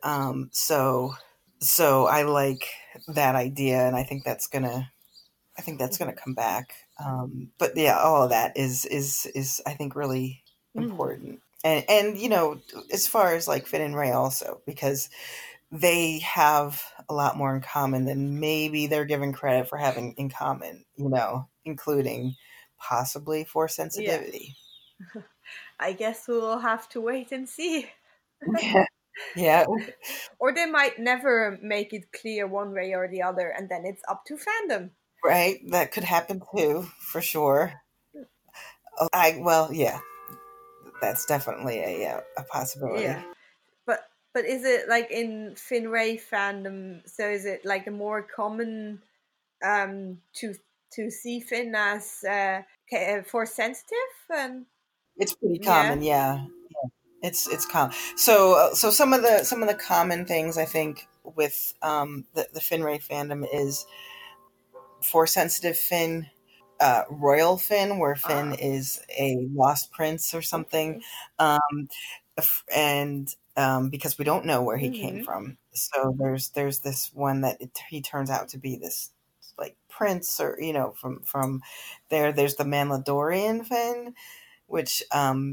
so I like that idea, and I think that's gonna come back. But yeah, all of that is I think really important. And as far as like Finn and Ray also, because they have a lot more in common than maybe they're given credit for having in common, including possibly force sensitivity. I guess we'll have to wait and see. Yeah. Yeah. Or they might never make it clear one way or the other, and then it's up to fandom. Right. That could happen too, for sure. Yeah, that's definitely a possibility. Yeah. But is it like in Finray fandom? So is it like a more common to see Finn as force sensitive? And It's pretty yeah. common, yeah. It's common. So some of the common things I think with the Finray fandom is force sensitive Finn, royal Finn, where Finn is a lost prince or something, Okay. um, and because we don't know where he came from, so there's this one that he turns out to be this like prince, or from there. There's the Mandalorian Finn, which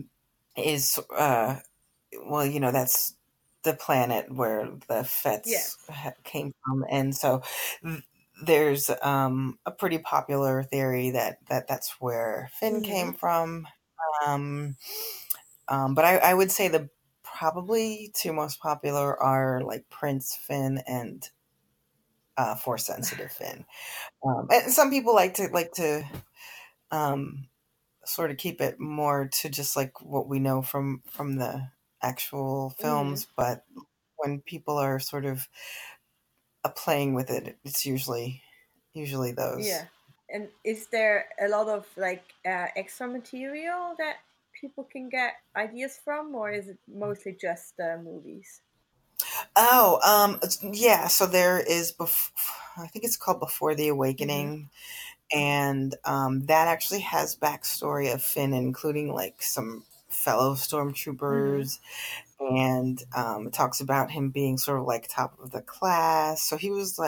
is well, that's the planet where the Fets came from, and so there's a pretty popular theory that's where Finn came from. Um, but I would say the probably two most popular are like Prince Finn and Force Sensitive Finn. And some people like to um, sort of keep it more to just like what we know from the actual films, but when people are sort of playing with it, it's usually those. Yeah. And is there a lot of like extra material that people can get ideas from, or is it mostly just movies? Oh, yeah. So there is, I think it's called Before the Awakening, and that actually has backstory of Finn, including like some fellow stormtroopers, and it talks about him being sort of like top of the class. So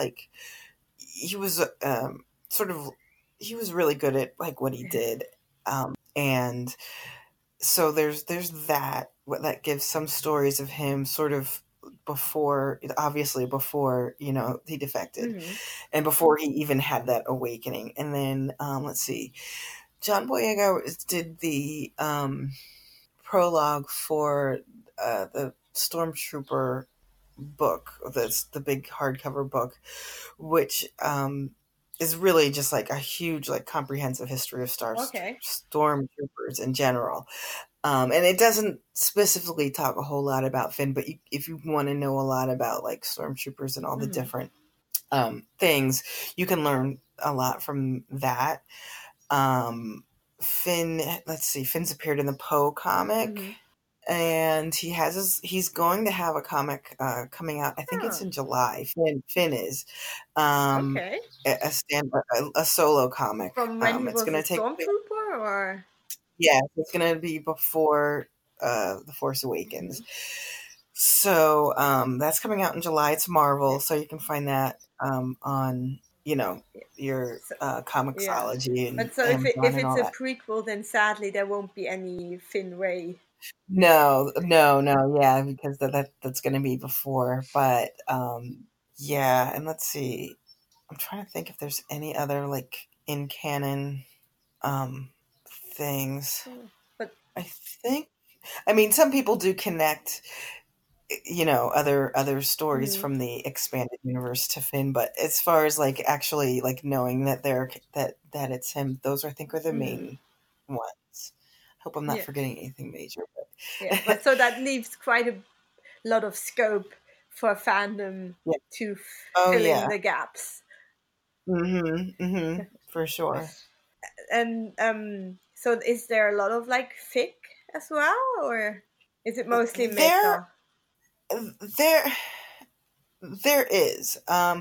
he was sort of he was really good at like what he did, and so there's that what that gives some stories of him sort of obviously before he defected, and before he even had that awakening. And then let's see, John Boyega did the prologue for the Stormtrooper book, that's the big hardcover book, which is really just like a huge like comprehensive history of Okay. stormtroopers in general. And it doesn't specifically talk a whole lot about Finn, but if you want to know a lot about like stormtroopers and all the different things, you can learn a lot from that. Let's see, Finn's appeared in the Poe comic, and he's going to have a comic coming out. I think it's in July. Finn is Okay. a solo comic. From when he It's was going a to take place. stormtrooper, or Yeah, it's going to be before The Force Awakens. So that's coming out in July. It's Marvel, so you can find that on your yeah. Comixology and But so Amazon if and it's all a that. prequel, then sadly there won't be any Finn Ray. No, no, no, yeah, because that's going to be before. But yeah, and let's see. I'm trying to think if there's any other like in canon things. But I think, I mean, some people do connect, other stories from the expanded universe to Finn, but as far as like actually like knowing that that it's him, those I think are the main ones. Hope I'm not yeah, forgetting anything major, yeah. but But so that leaves quite a lot of scope for fandom yeah. to Oh fill in yeah. the gaps. For sure. And so is there a lot of like fic as well, or is it mostly There meta? there there is.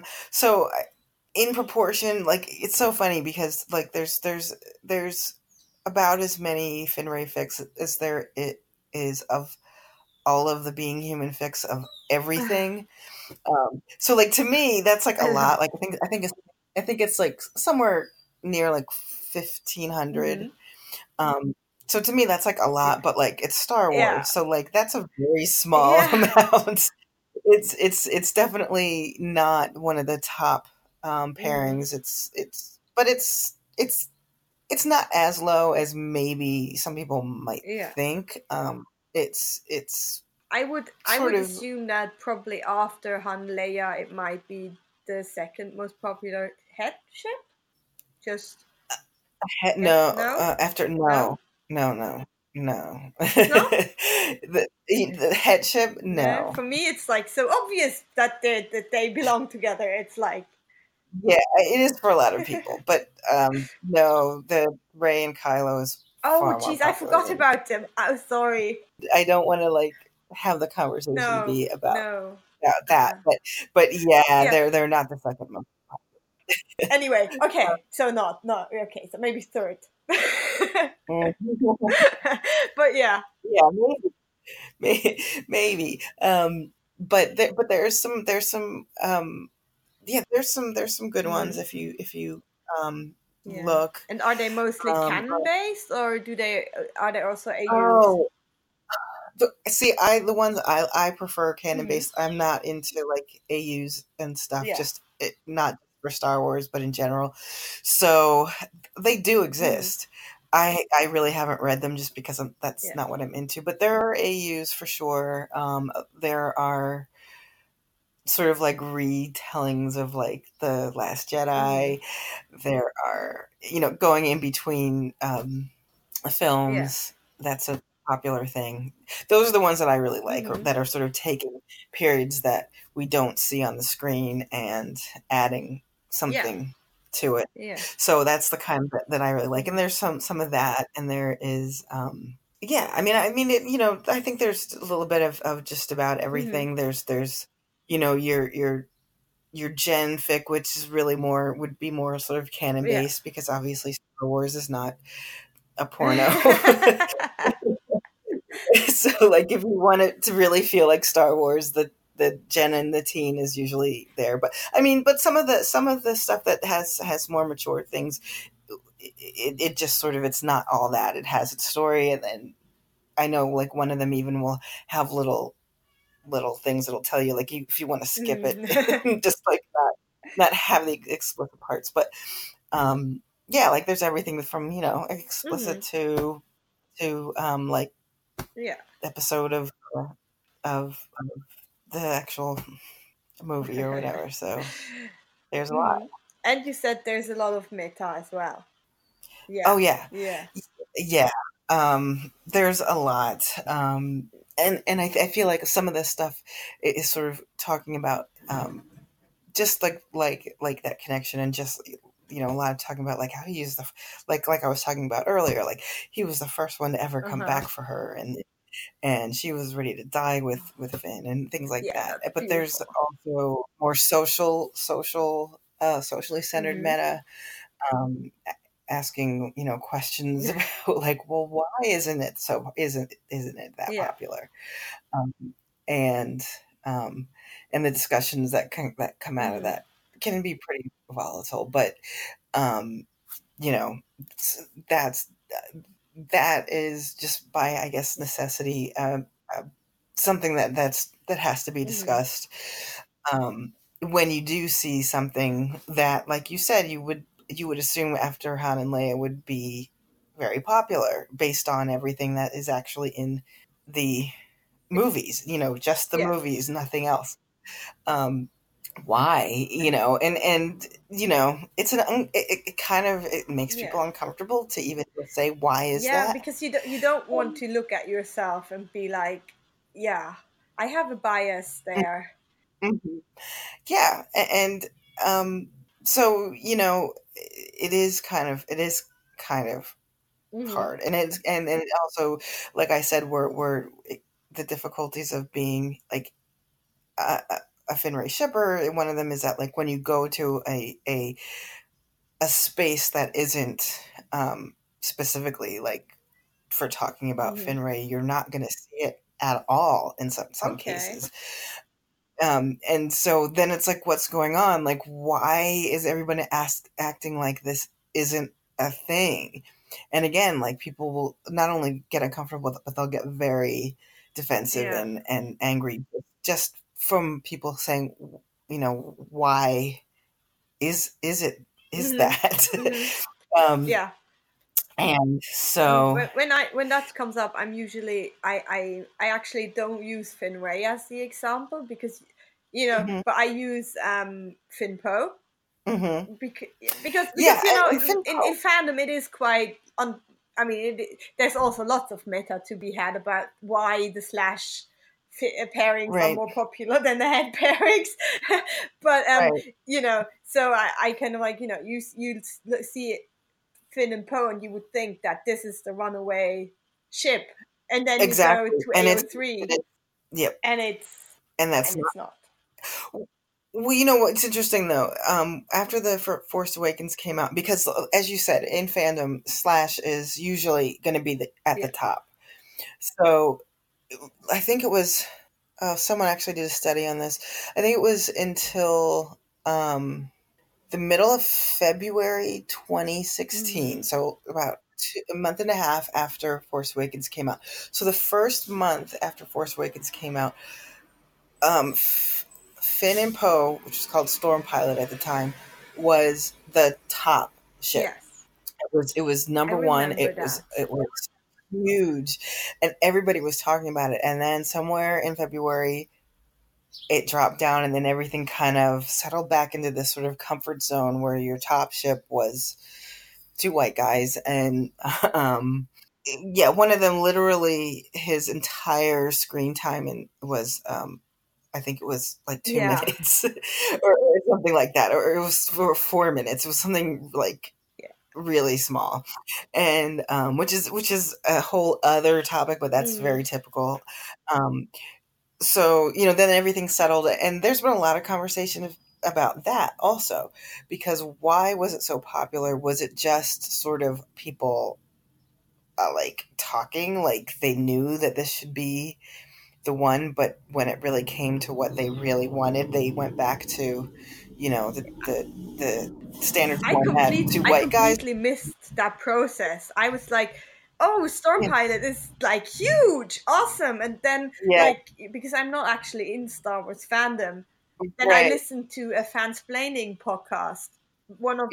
So in proportion, like it's so funny because like there's about as many Finray fics as there it is of all of the Being Human fics of everything. So like to me, that's like a lot. Like I think it's like somewhere near like 1,500. Mm-hmm. So to me, that's like a lot, but like it's Star Yeah. Wars, so like that's a very small Yeah. amount. It's definitely not one of the top Mm-hmm. pairings. But it's not as low as maybe some people might Yeah. think. It's I sort would of assume that probably after Han Leia, it might be the second most popular headship. Just no no, after no, no it's not. the headship No, no. for me, it's like so obvious that they belong together. It's like, Yeah, it is for a lot of people, but no, the Ray and Kylo is oh, far more geez, I popular forgot than. about them. I'm sorry. I don't want to like have the conversation No, be no. about that, but yeah, Yeah. they're not the second most. Anyway, okay. So not okay. So maybe third. Mm. But yeah. Yeah, maybe. But there's some yeah, there's some good ones Hmm. if you Yeah. look. And are they mostly Um, canon based, or are they also AUs? oh, see, the ones I prefer canon Hmm. based. I'm not into like AUs and stuff. Yeah. Just not for Star Wars, but in general. So they do Hmm. exist. I really haven't read them just because that's Yeah. not what I'm into. But there are AUs for sure. There are sort of like retellings of like the Last Hmm. Jedi. There are going in between Yeah. films. That's a popular thing. Those are the ones that I really like, or Hmm. that are sort of taking periods that we don't see on the screen and adding Yeah. something to it. Yeah. So that's the kind that I really like. And Hmm. there's some of that, and there is yeah. I think there's a little bit of just about Hmm. everything. There's your Gen fic, which is really more would be more sort of canon Yeah. based because obviously Star Wars is not a porno. So like if you want it to really feel like Star Wars, the Gen and the teen is usually there. But some of the stuff that has more mature things, it just sort of it's not all that. It has its story, and then I know like one of them even will have little things that'll tell you like if you want to skip it, Mm. just like not have the explicit parts, but yeah, like there's everything from explicit Hmm. to like Yeah. episode of the actual movie or whatever. So there's a lot. Hmm. And you said there's a lot of meta as well. Oh Yeah. yeah, Yeah. yeah. There's a lot, and I feel like some of this stuff is sort of talking about just like that connection, and just a lot of talking about like how he used like I was talking about earlier, like he was the first one to ever Uh come huh. back for her, and she was ready to die with Finn and things like Yeah, that. that's But there's beautiful. also more socially centered Hmm. meta, um, asking questions about like, well, why isn't it that Yeah. popular? Um, and um, and the discussions that come out of Hmm. that can be pretty volatile, but um, you know, that's that is just by I guess necessity uh, something that has to be Hmm. discussed. When you do see something that, like you said, you would assume after Han and Leia would be very popular based on everything that is actually in the movies. Just the Yeah. movies, nothing else. Um, why? And it's it kind of it makes Yeah. people uncomfortable to even say why is Yeah, that. because you don't want to look at yourself and be like, yeah, I have a bias there. Mhm. Yeah, and um, so it is kind of Hmm. hard, and it also, like I said, the difficulties of being like a Finray shipper. And one of them is that like when you go to a space that isn't specifically, like for talking about Finray, you're not going to see it at all in some cases. And so then it's like, what's going on? Like, why is everybody acting like this isn't a thing? And again, like, people will not only get uncomfortable with it, but they'll get very defensive and angry just from people saying, you know, why is that? Yeah. And so when that comes up, I'm usually I actually don't use Finray as the example because, you know, but I use Finpo. Because you know, in fandom it is quite I mean, there's also lots of meta to be had about why the slash pairings are more popular than the head pairings. But you know, so I kind of like, you know, you see it, Finn and Poe, and you would think that this is the runaway ship, and then you go to AO3, and that's not. Well, you know what's interesting though, after the Force Awakens came out, because as you said, in fandom, Slash is usually going to be at the top. So I think it was someone actually did a study on this. I think it was until the middle of February 2016, so about a month and a half after Force Awakens came out. So the first month after Force Awakens came out, Finn and Poe, which was called Storm Pilot at the time, was the top ship. Yes. It was number one. It was huge, and everybody was talking about it. And then somewhere in February, it dropped down, and then everything kind of settled back into this sort of comfort zone where your top ship was two white guys, and one of them literally his entire screen time was I think it was like 2 minutes or something like that, or it was for 4 minutes. It was something like really small, and which is a whole other topic, but that's very typical. So, you know, then everything settled, and there's been a lot of conversation about that also, because why was it so popular? Was it just sort of people like talking, like they knew that this should be the one, but when it really came to what they really wanted, they went back to, you know, the standard format, two white guys. I completely missed that process. I was like, oh, Storm Pilot is like huge, awesome, and then like, because I'm not actually in Star Wars fandom, then I listened to a fansplaining podcast, one of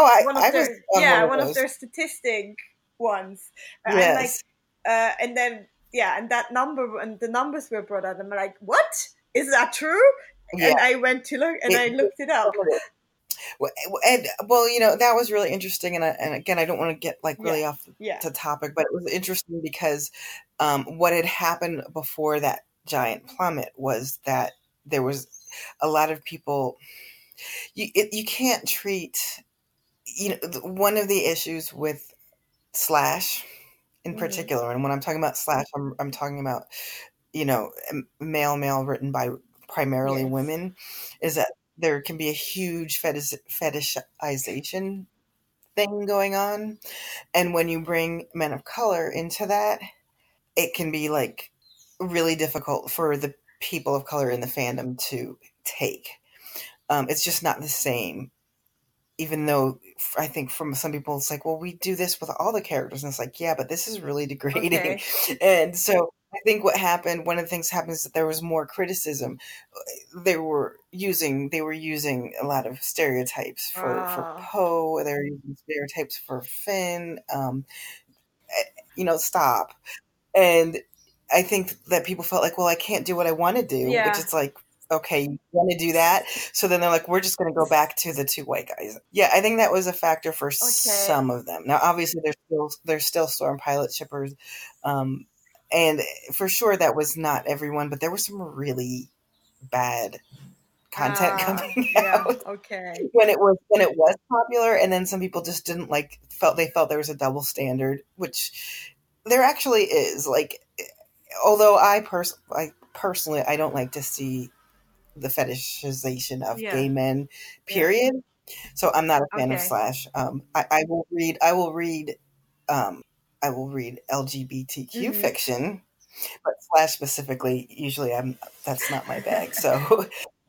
their statistic ones. I'm like, and then and that number and the numbers were brought out. I'm like, what? Is that true? And I went to look, and I looked it up. Well, you know, that was really interesting, and again, I don't want to get like really off the topic, but it was interesting because what had happened before that giant plummet was that there was a lot of people. You can't treat, you know, one of the issues with Slash in particular, and when I'm talking about Slash, I'm talking about, you know, male written by primarily women, is that there can be a huge fetishization thing going on. And when you bring men of color into that, it can be like really difficult for the people of color in the fandom to take. It's just not the same. Even though I think from some people it's like, well, we do this with all the characters, and it's like, yeah, but this is really degrading. And so I think one of the things happened is that there was more criticism. They were using a lot of stereotypes for Poe. They were using stereotypes for Finn. You know, stop. And I think that people felt like, well, I can't do what I want to do, which is like, okay, you want to do that? So then they're like, we're just going to go back to the two white guys. Yeah, I think that was a factor for some of them. Now, obviously, there's still Storm Pilot shippers, and for sure that was not everyone, but there was some really bad content coming out. When it was popular, and then some people just didn't felt there was a double standard, which there actually is. Like, although I personally I don't like to see the fetishization of gay men, period. So I'm not a fan of Slash. I will read I will read LGBTQ fiction, but slash specifically, usually that's not my bag. So,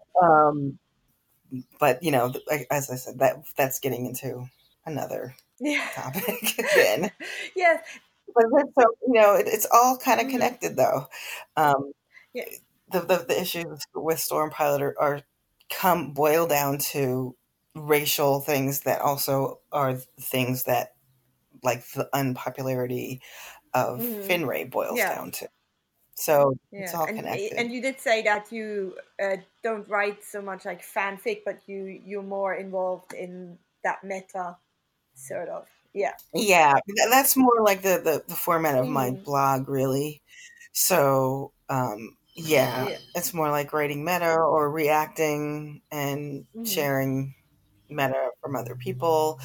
but as I said, that's getting into another topic again. Yes. But so, it's all kind of connected though. Yeah. The issues with Storm Pilot are boil down to racial things that also are things that, like, the unpopularity of Finray boils down to. So it's all connected. And you did say that you don't write so much like fanfic, but you're more involved in that meta sort of. Yeah. Yeah, that's more like the format of my blog, really. So, it's more like writing meta or reacting and sharing meta from other people,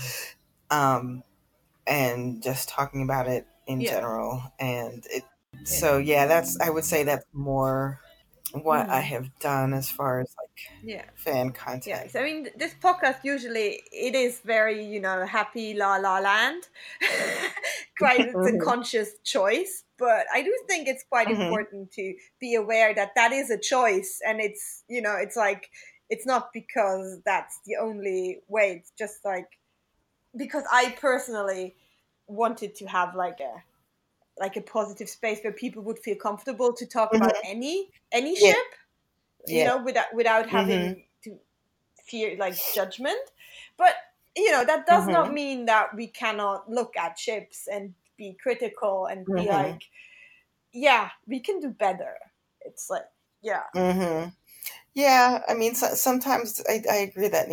and just talking about it in general. And I would say that's more what I have done as far as like fan content. I mean, this podcast usually it is very happy la la land. Quite, it's a conscious choice, but I do think it's quite important to be aware that that is a choice, and it's it's like it's not because that's the only way. It's just like because I personally wanted to have like a positive space where people would feel comfortable to talk about any ship, without having to fear like judgment. But that does not mean that we cannot look at ships and be critical and be like, yeah, we can do better. It's like, yeah. Yeah, I mean, sometimes I agree that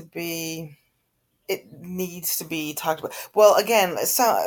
it needs to be talked about. Well, again, so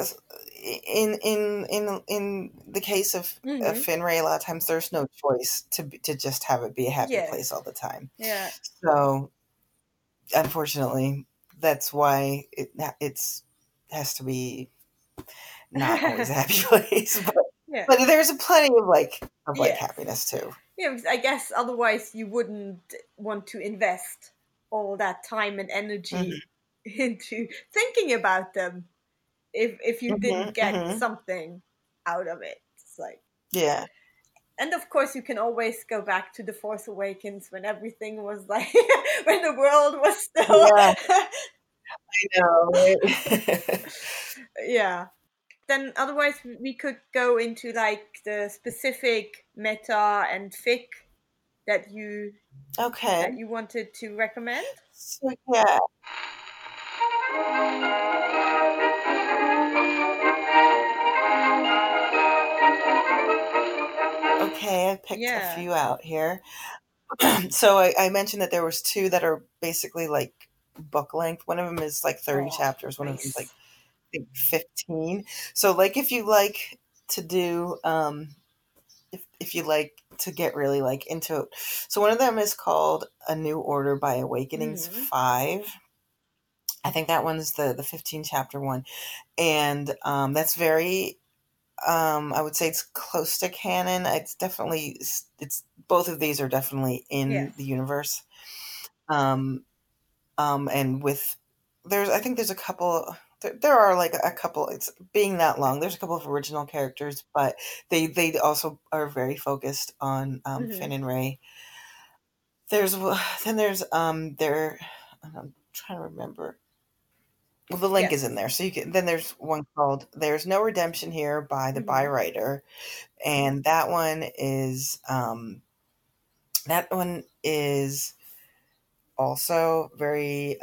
in the case of Finray, a lot of times there's no choice to just have it be a happy place all the time. Yeah. So, unfortunately, that's why it has to be not always a happy place. But there's plenty of happiness too. Yeah, because I guess otherwise you wouldn't want to invest all that time and energy into thinking about them if you didn't get something out of it. It's like, yeah. And of course you can always go back to The Force Awakens when everything was like when the world was still I know. Yeah. Then otherwise we could go into like the specific meta and fic that you wanted to recommend. So, yeah. Okay, I picked a few out here. So I mentioned that there was two that are basically like book length. One of them is like 30 chapters. One of them is like, I think, 15. So like if you like to do if you like to get really like into it. So one of them is called A New Order by Awakenings 5. I think that one's the 15 chapter one. And that's very I would say it's close to canon. It's both of these are definitely in the universe. And I think there's a couple. There are like a couple. It's being that long. There's a couple of original characters, but they also are very focused on Finn and Rey. I'm trying to remember. Well, the link is in there, so you can. Then there's one called "There's No Redemption Here" by the Bywriter, and that one is also very.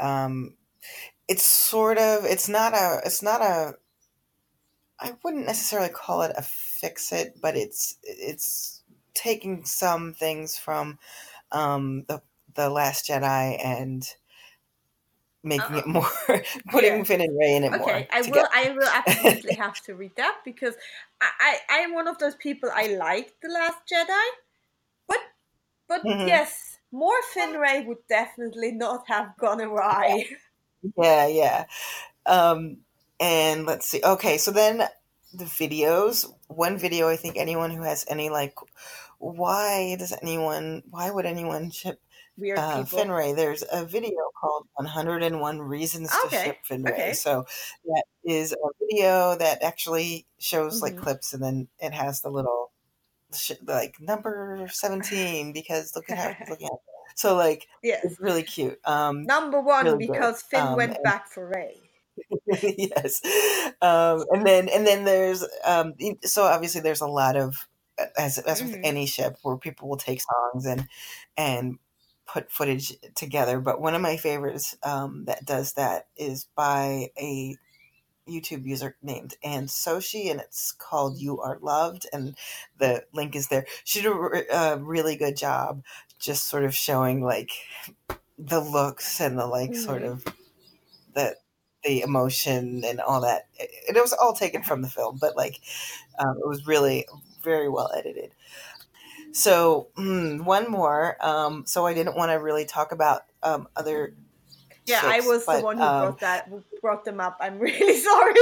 It's not a. I wouldn't necessarily call it a fix-it, but it's taking some things from the Last Jedi and making it more, putting Finn and Rey in it more. Okay, I will absolutely have to read that because I'm one of those people. I like The Last Jedi, but yes, more Finn Rey would definitely not have gone awry. Yeah. And let's see. Okay, so then the videos. One video, I think anyone who has any like, why would anyone ship weird people. Finray, there's a video called 101 Reasons to Okay. Ship Finray. Okay. So that is a video that actually shows like Mhm. clips, and then it has the little like number 17 because look at how he's looking at it. So like Yes. it's really cute. Number one, Really good. because Finn went back for Ray. Yes. And then there's so obviously there's a lot of, as with any ship, where people will take songs and put footage together. But one of my favorites that does that is by a YouTube user named Anne Soshi, and it's called "You Are Loved," and the link is there. She did a really good job, just sort of showing like the looks and the like sort of the emotion and all that. It was all taken from the film, but like it was really very well edited. So one more. So I didn't want to really talk about other Yeah, I ships, was the but one who brought them up. I'm really sorry.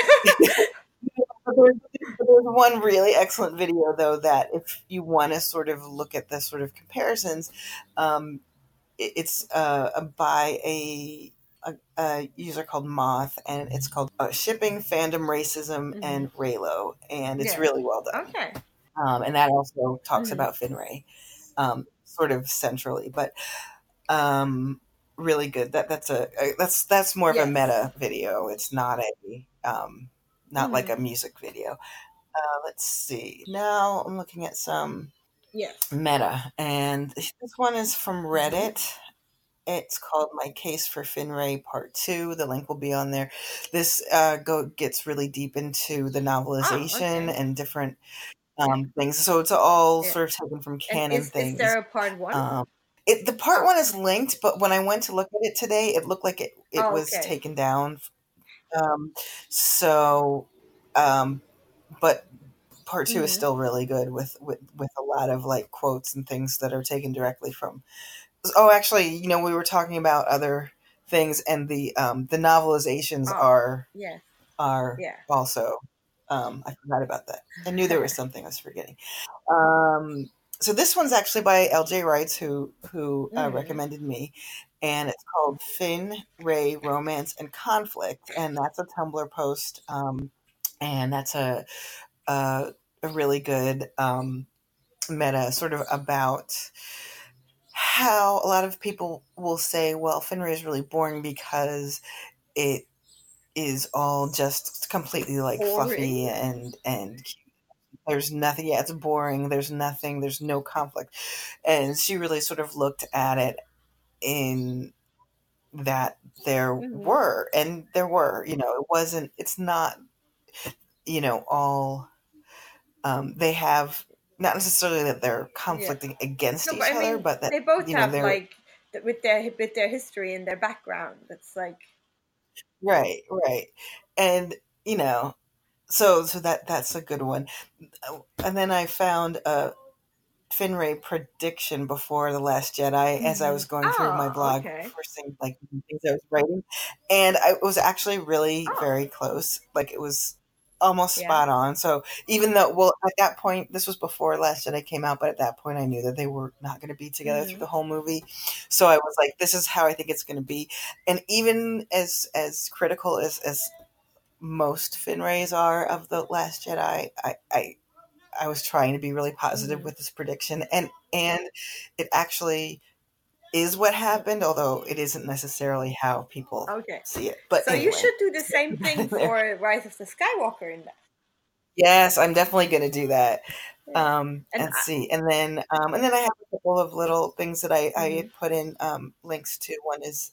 there's one really excellent video though that if you want to sort of look at the sort of comparisons, it's by a user called Moth, and it's called Shipping, Fandom, Racism, and Raylo, and it's Yeah. really well done. Okay. And that also talks about Finray, sort of centrally, but really good. That's more of a meta video. It's not not like a music video. Let's see. Now I'm looking at some meta, and this one is from Reddit. It's called "My Case for Finray Part 2." The link will be on there. This gets really deep into the novelization and different things. So it's all sort of taken from canon things. Is there a part 1? The part 1 is linked, but when I went to look at it today, it looked like it was taken down. So, but part 2 is still really good with a lot of like quotes and things that are taken directly from. Oh, actually, you know, we were talking about other things, and the novelizations are also. I forgot about that. I knew there was something I was forgetting. So this one's actually by L.J. Wrights, who recommended me, and it's called Finn, Ray, Romance, and Conflict, and that's a Tumblr post, and that's a really good meta sort of about how a lot of people will say, well, Finray is really boring because it is all just completely like fluffy and there's nothing. Yeah, it's boring. There's nothing. There's no conflict. And she really sort of looked at it in that there were, you know, it's not, you know, all, they have, not necessarily that they're conflicting against each other, but that they both have they're like with their history and their background. It's like right. And, you know, so that's a good one. And then I found a Finray prediction before The Last Jedi as I was going through my blog, first thing, like things I was writing, and I was actually really very close. Like it was almost spot on. So even though, well, at that point, this was before Last Jedi came out, but at that point, I knew that they were not going to be together through the whole movie. So I was like, this is how I think it's going to be. And even as critical as most Finrays are of The Last Jedi, I was trying to be really positive with this prediction, and it actually is what happened, although it isn't necessarily how people see it. But so anyway. You should do the same thing for Rise of the Skywalker in that. Yes, I'm definitely going to do that. Let's see, and then I have a couple of little things that I put in links to. One is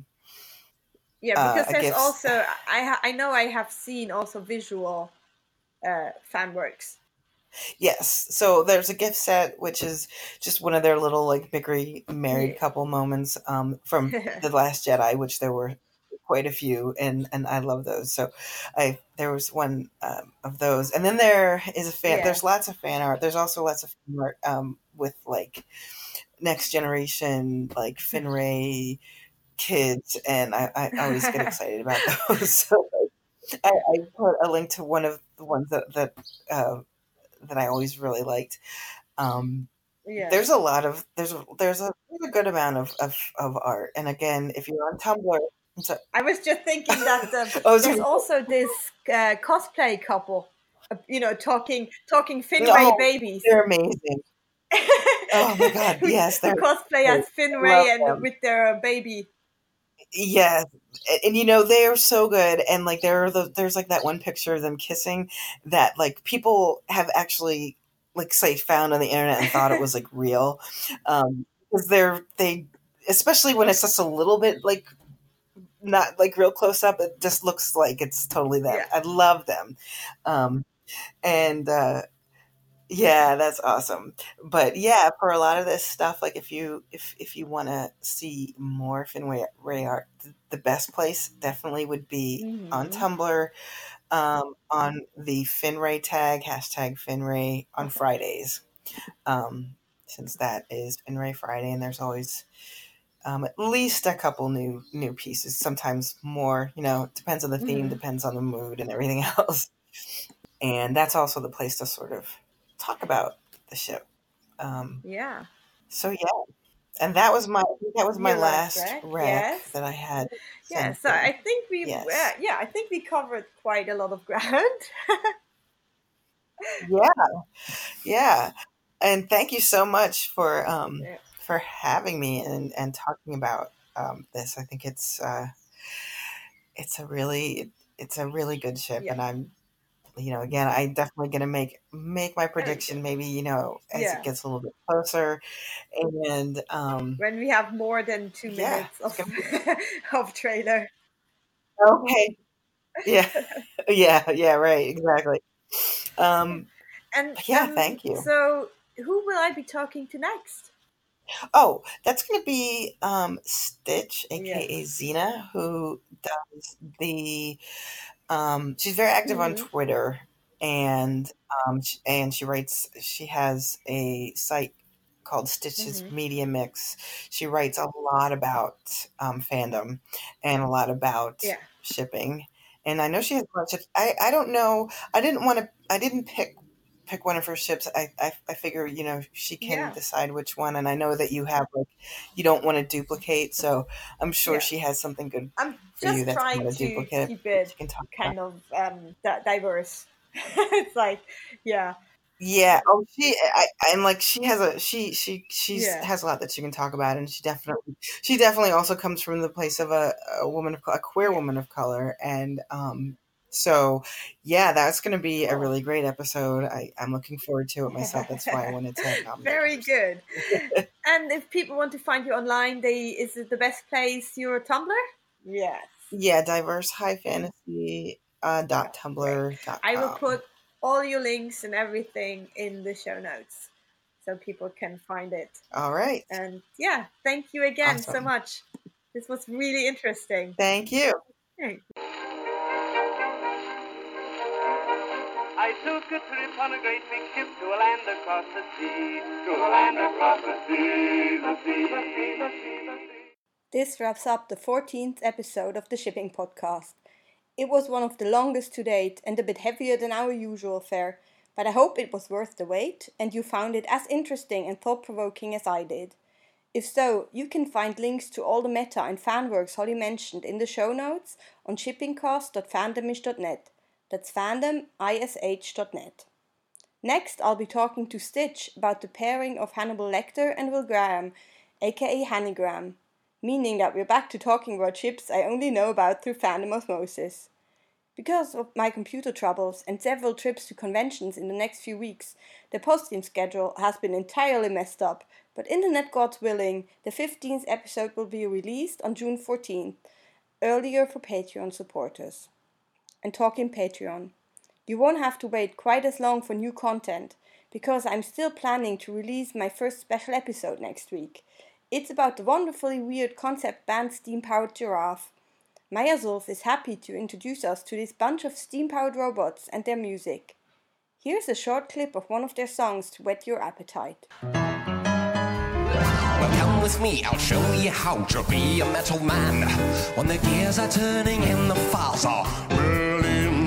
because there's also I know I have seen also visual fan works. Yes. So there's a gift set, which is just one of their little like bickery married couple moments from The Last Jedi, which there were quite a few, and I love those. So there was one of those, and then there is there's lots of fan art. There's also lots of fan art with like Next Generation, like Finray kids, and I always get excited about those. So I put a link to one of the ones that I always really liked. there's a lot of there's a good amount of art. And again, if you're on Tumblr, I was just thinking that Oh, there's also this cosplay couple, talking Finray babies. They're amazing. Oh my God, yes, who they're cosplay as Finray and with their baby. Yes, and they are so good, and like there's like that one picture of them kissing that like people have actually like say found on the internet and thought it was like real, because they especially when it's just a little bit like not like real close up, it just looks like it's totally them. Yeah. I love them, and yeah, that's awesome. But yeah, for a lot of this stuff, like if you want to see more Finray art, the best place definitely would be on Tumblr, on the Finray tag, #Finray on Fridays, since that is Finray Friday, and there's always at least a couple new pieces, sometimes more. It depends on the theme, depends on the mood, and everything else. And that's also the place to sort of talk about the ship. So yeah, and that was my last rec that I had. Yeah, so I think we covered quite a lot of ground. Yeah, and thank you so much for having me and talking about this. I think it's a really good ship, and I'm. Again, I'm definitely going to make my prediction. Maybe as it gets a little bit closer, and when we have more than 2 minutes of trailer. Okay. Yeah. Yeah. Right. Exactly. And thank you. So, who will I be talking to next? Oh, that's going to be Stitch, aka Xena, who does the. She's very active on Twitter, and she writes. She has a site called Stitch's Media Mix. She writes a lot about fandom and a lot about shipping. And I know she has a bunch of. I don't know. I didn't pick one of her ships. I figure she can decide which one. And I know that you have you don't want to duplicate, so I'm sure she has something good. I'm for you just that's trying not a to duplicate. keep it kind of diverse. It's like Yeah. Oh, she has a lot that she can talk about, and she definitely also comes from the place of a woman a queer woman of color, and so yeah, that's going to be a really great episode. I'm looking forward to it myself. That's why I wanted to nominate. Very good. And if people want to find you online, is it the best place your Tumblr? Yes. Yeah, diversehighfantasy.tumblr.com. I will put all your links and everything in the show notes so people can find it. All right. And yeah, thank you again so much. This was really interesting. Thank you. Thanks. I took a trip on a great big ship to a land across the sea, to a land across the sea, the sea, the sea, the sea, the sea. This wraps up the 14th episode of the Shipping Podcast. It was one of the longest to date and a bit heavier than our usual fare, but I hope it was worth the wait and you found it as interesting and thought-provoking as I did. If so, you can find links to all the meta and fanworks Holly mentioned in the show notes on shippingcast.fandomish.net. That's fandomish.net. Next, I'll be talking to Stitch about the pairing of Hannibal Lecter and Will Graham, aka Hannigram, meaning that we're back to talking about ships I only know about through fandom osmosis. Because of my computer troubles and several trips to conventions in the next few weeks, the posting schedule has been entirely messed up, but internet gods willing, the 15th episode will be released on June 14th, earlier for Patreon supporters. And talking Patreon, you won't have to wait quite as long for new content, because I'm still planning to release my first special episode next week. It's about the wonderfully weird concept band Steam-Powered Giraffe. Maya Zulf is happy to introduce us to this bunch of steam-powered robots and their music. Here's a short clip of one of their songs to whet your appetite. Well, come with me, I'll show you how to be a metal man. When the gears are turning and the files are rolling,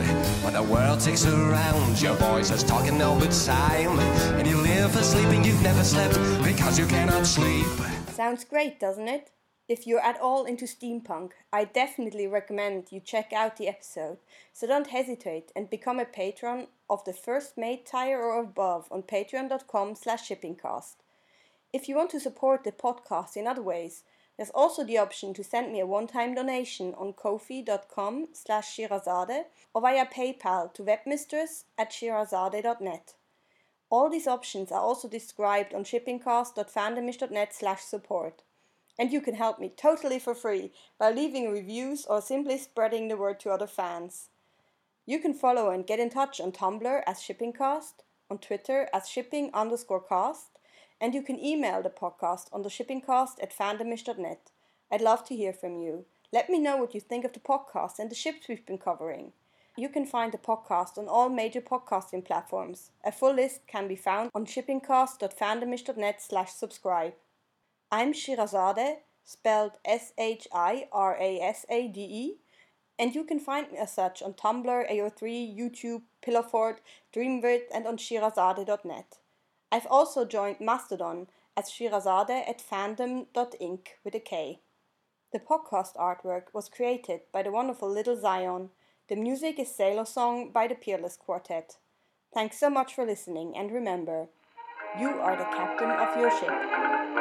When the world takes around, your voice is talking all the time. And you live for sleeping, you've never slept because you cannot sleep. Sounds great, doesn't it? If you're at all into steampunk, I definitely recommend you check out the episode, so don't hesitate and become a patron of the first mate tier or above on patreon.com/shippingcast. If you want to support the podcast in other ways, there's also the option to send me a one-time donation on ko-fi.com/Shirazade or via PayPal to webmistress@shirazade.net. All these options are also described on shippingcast.fandomish.net/support. And you can help me totally for free by leaving reviews or simply spreading the word to other fans. You can follow and get in touch on Tumblr as Shippingcast, on Twitter as shipping_cast, and you can email the podcast on the shippingcast@fandomish.net. I'd love to hear from you. Let me know what you think of the podcast and the ships we've been covering. You can find the podcast on all major podcasting platforms. A full list can be found on shippingcast.fandomish.net/subscribe. I'm Shirazade, spelled Shirasade, and you can find me as such on Tumblr, AO3, YouTube, Pillowfort, Dreamwidth, and on shirazade.net. I've also joined Mastodon as shirazade@fandom.inc with a K. The podcast artwork was created by the wonderful Little Zion. The music is Sailor Song by the Peerless Quartet. Thanks so much for listening, and remember, you are the captain of your ship.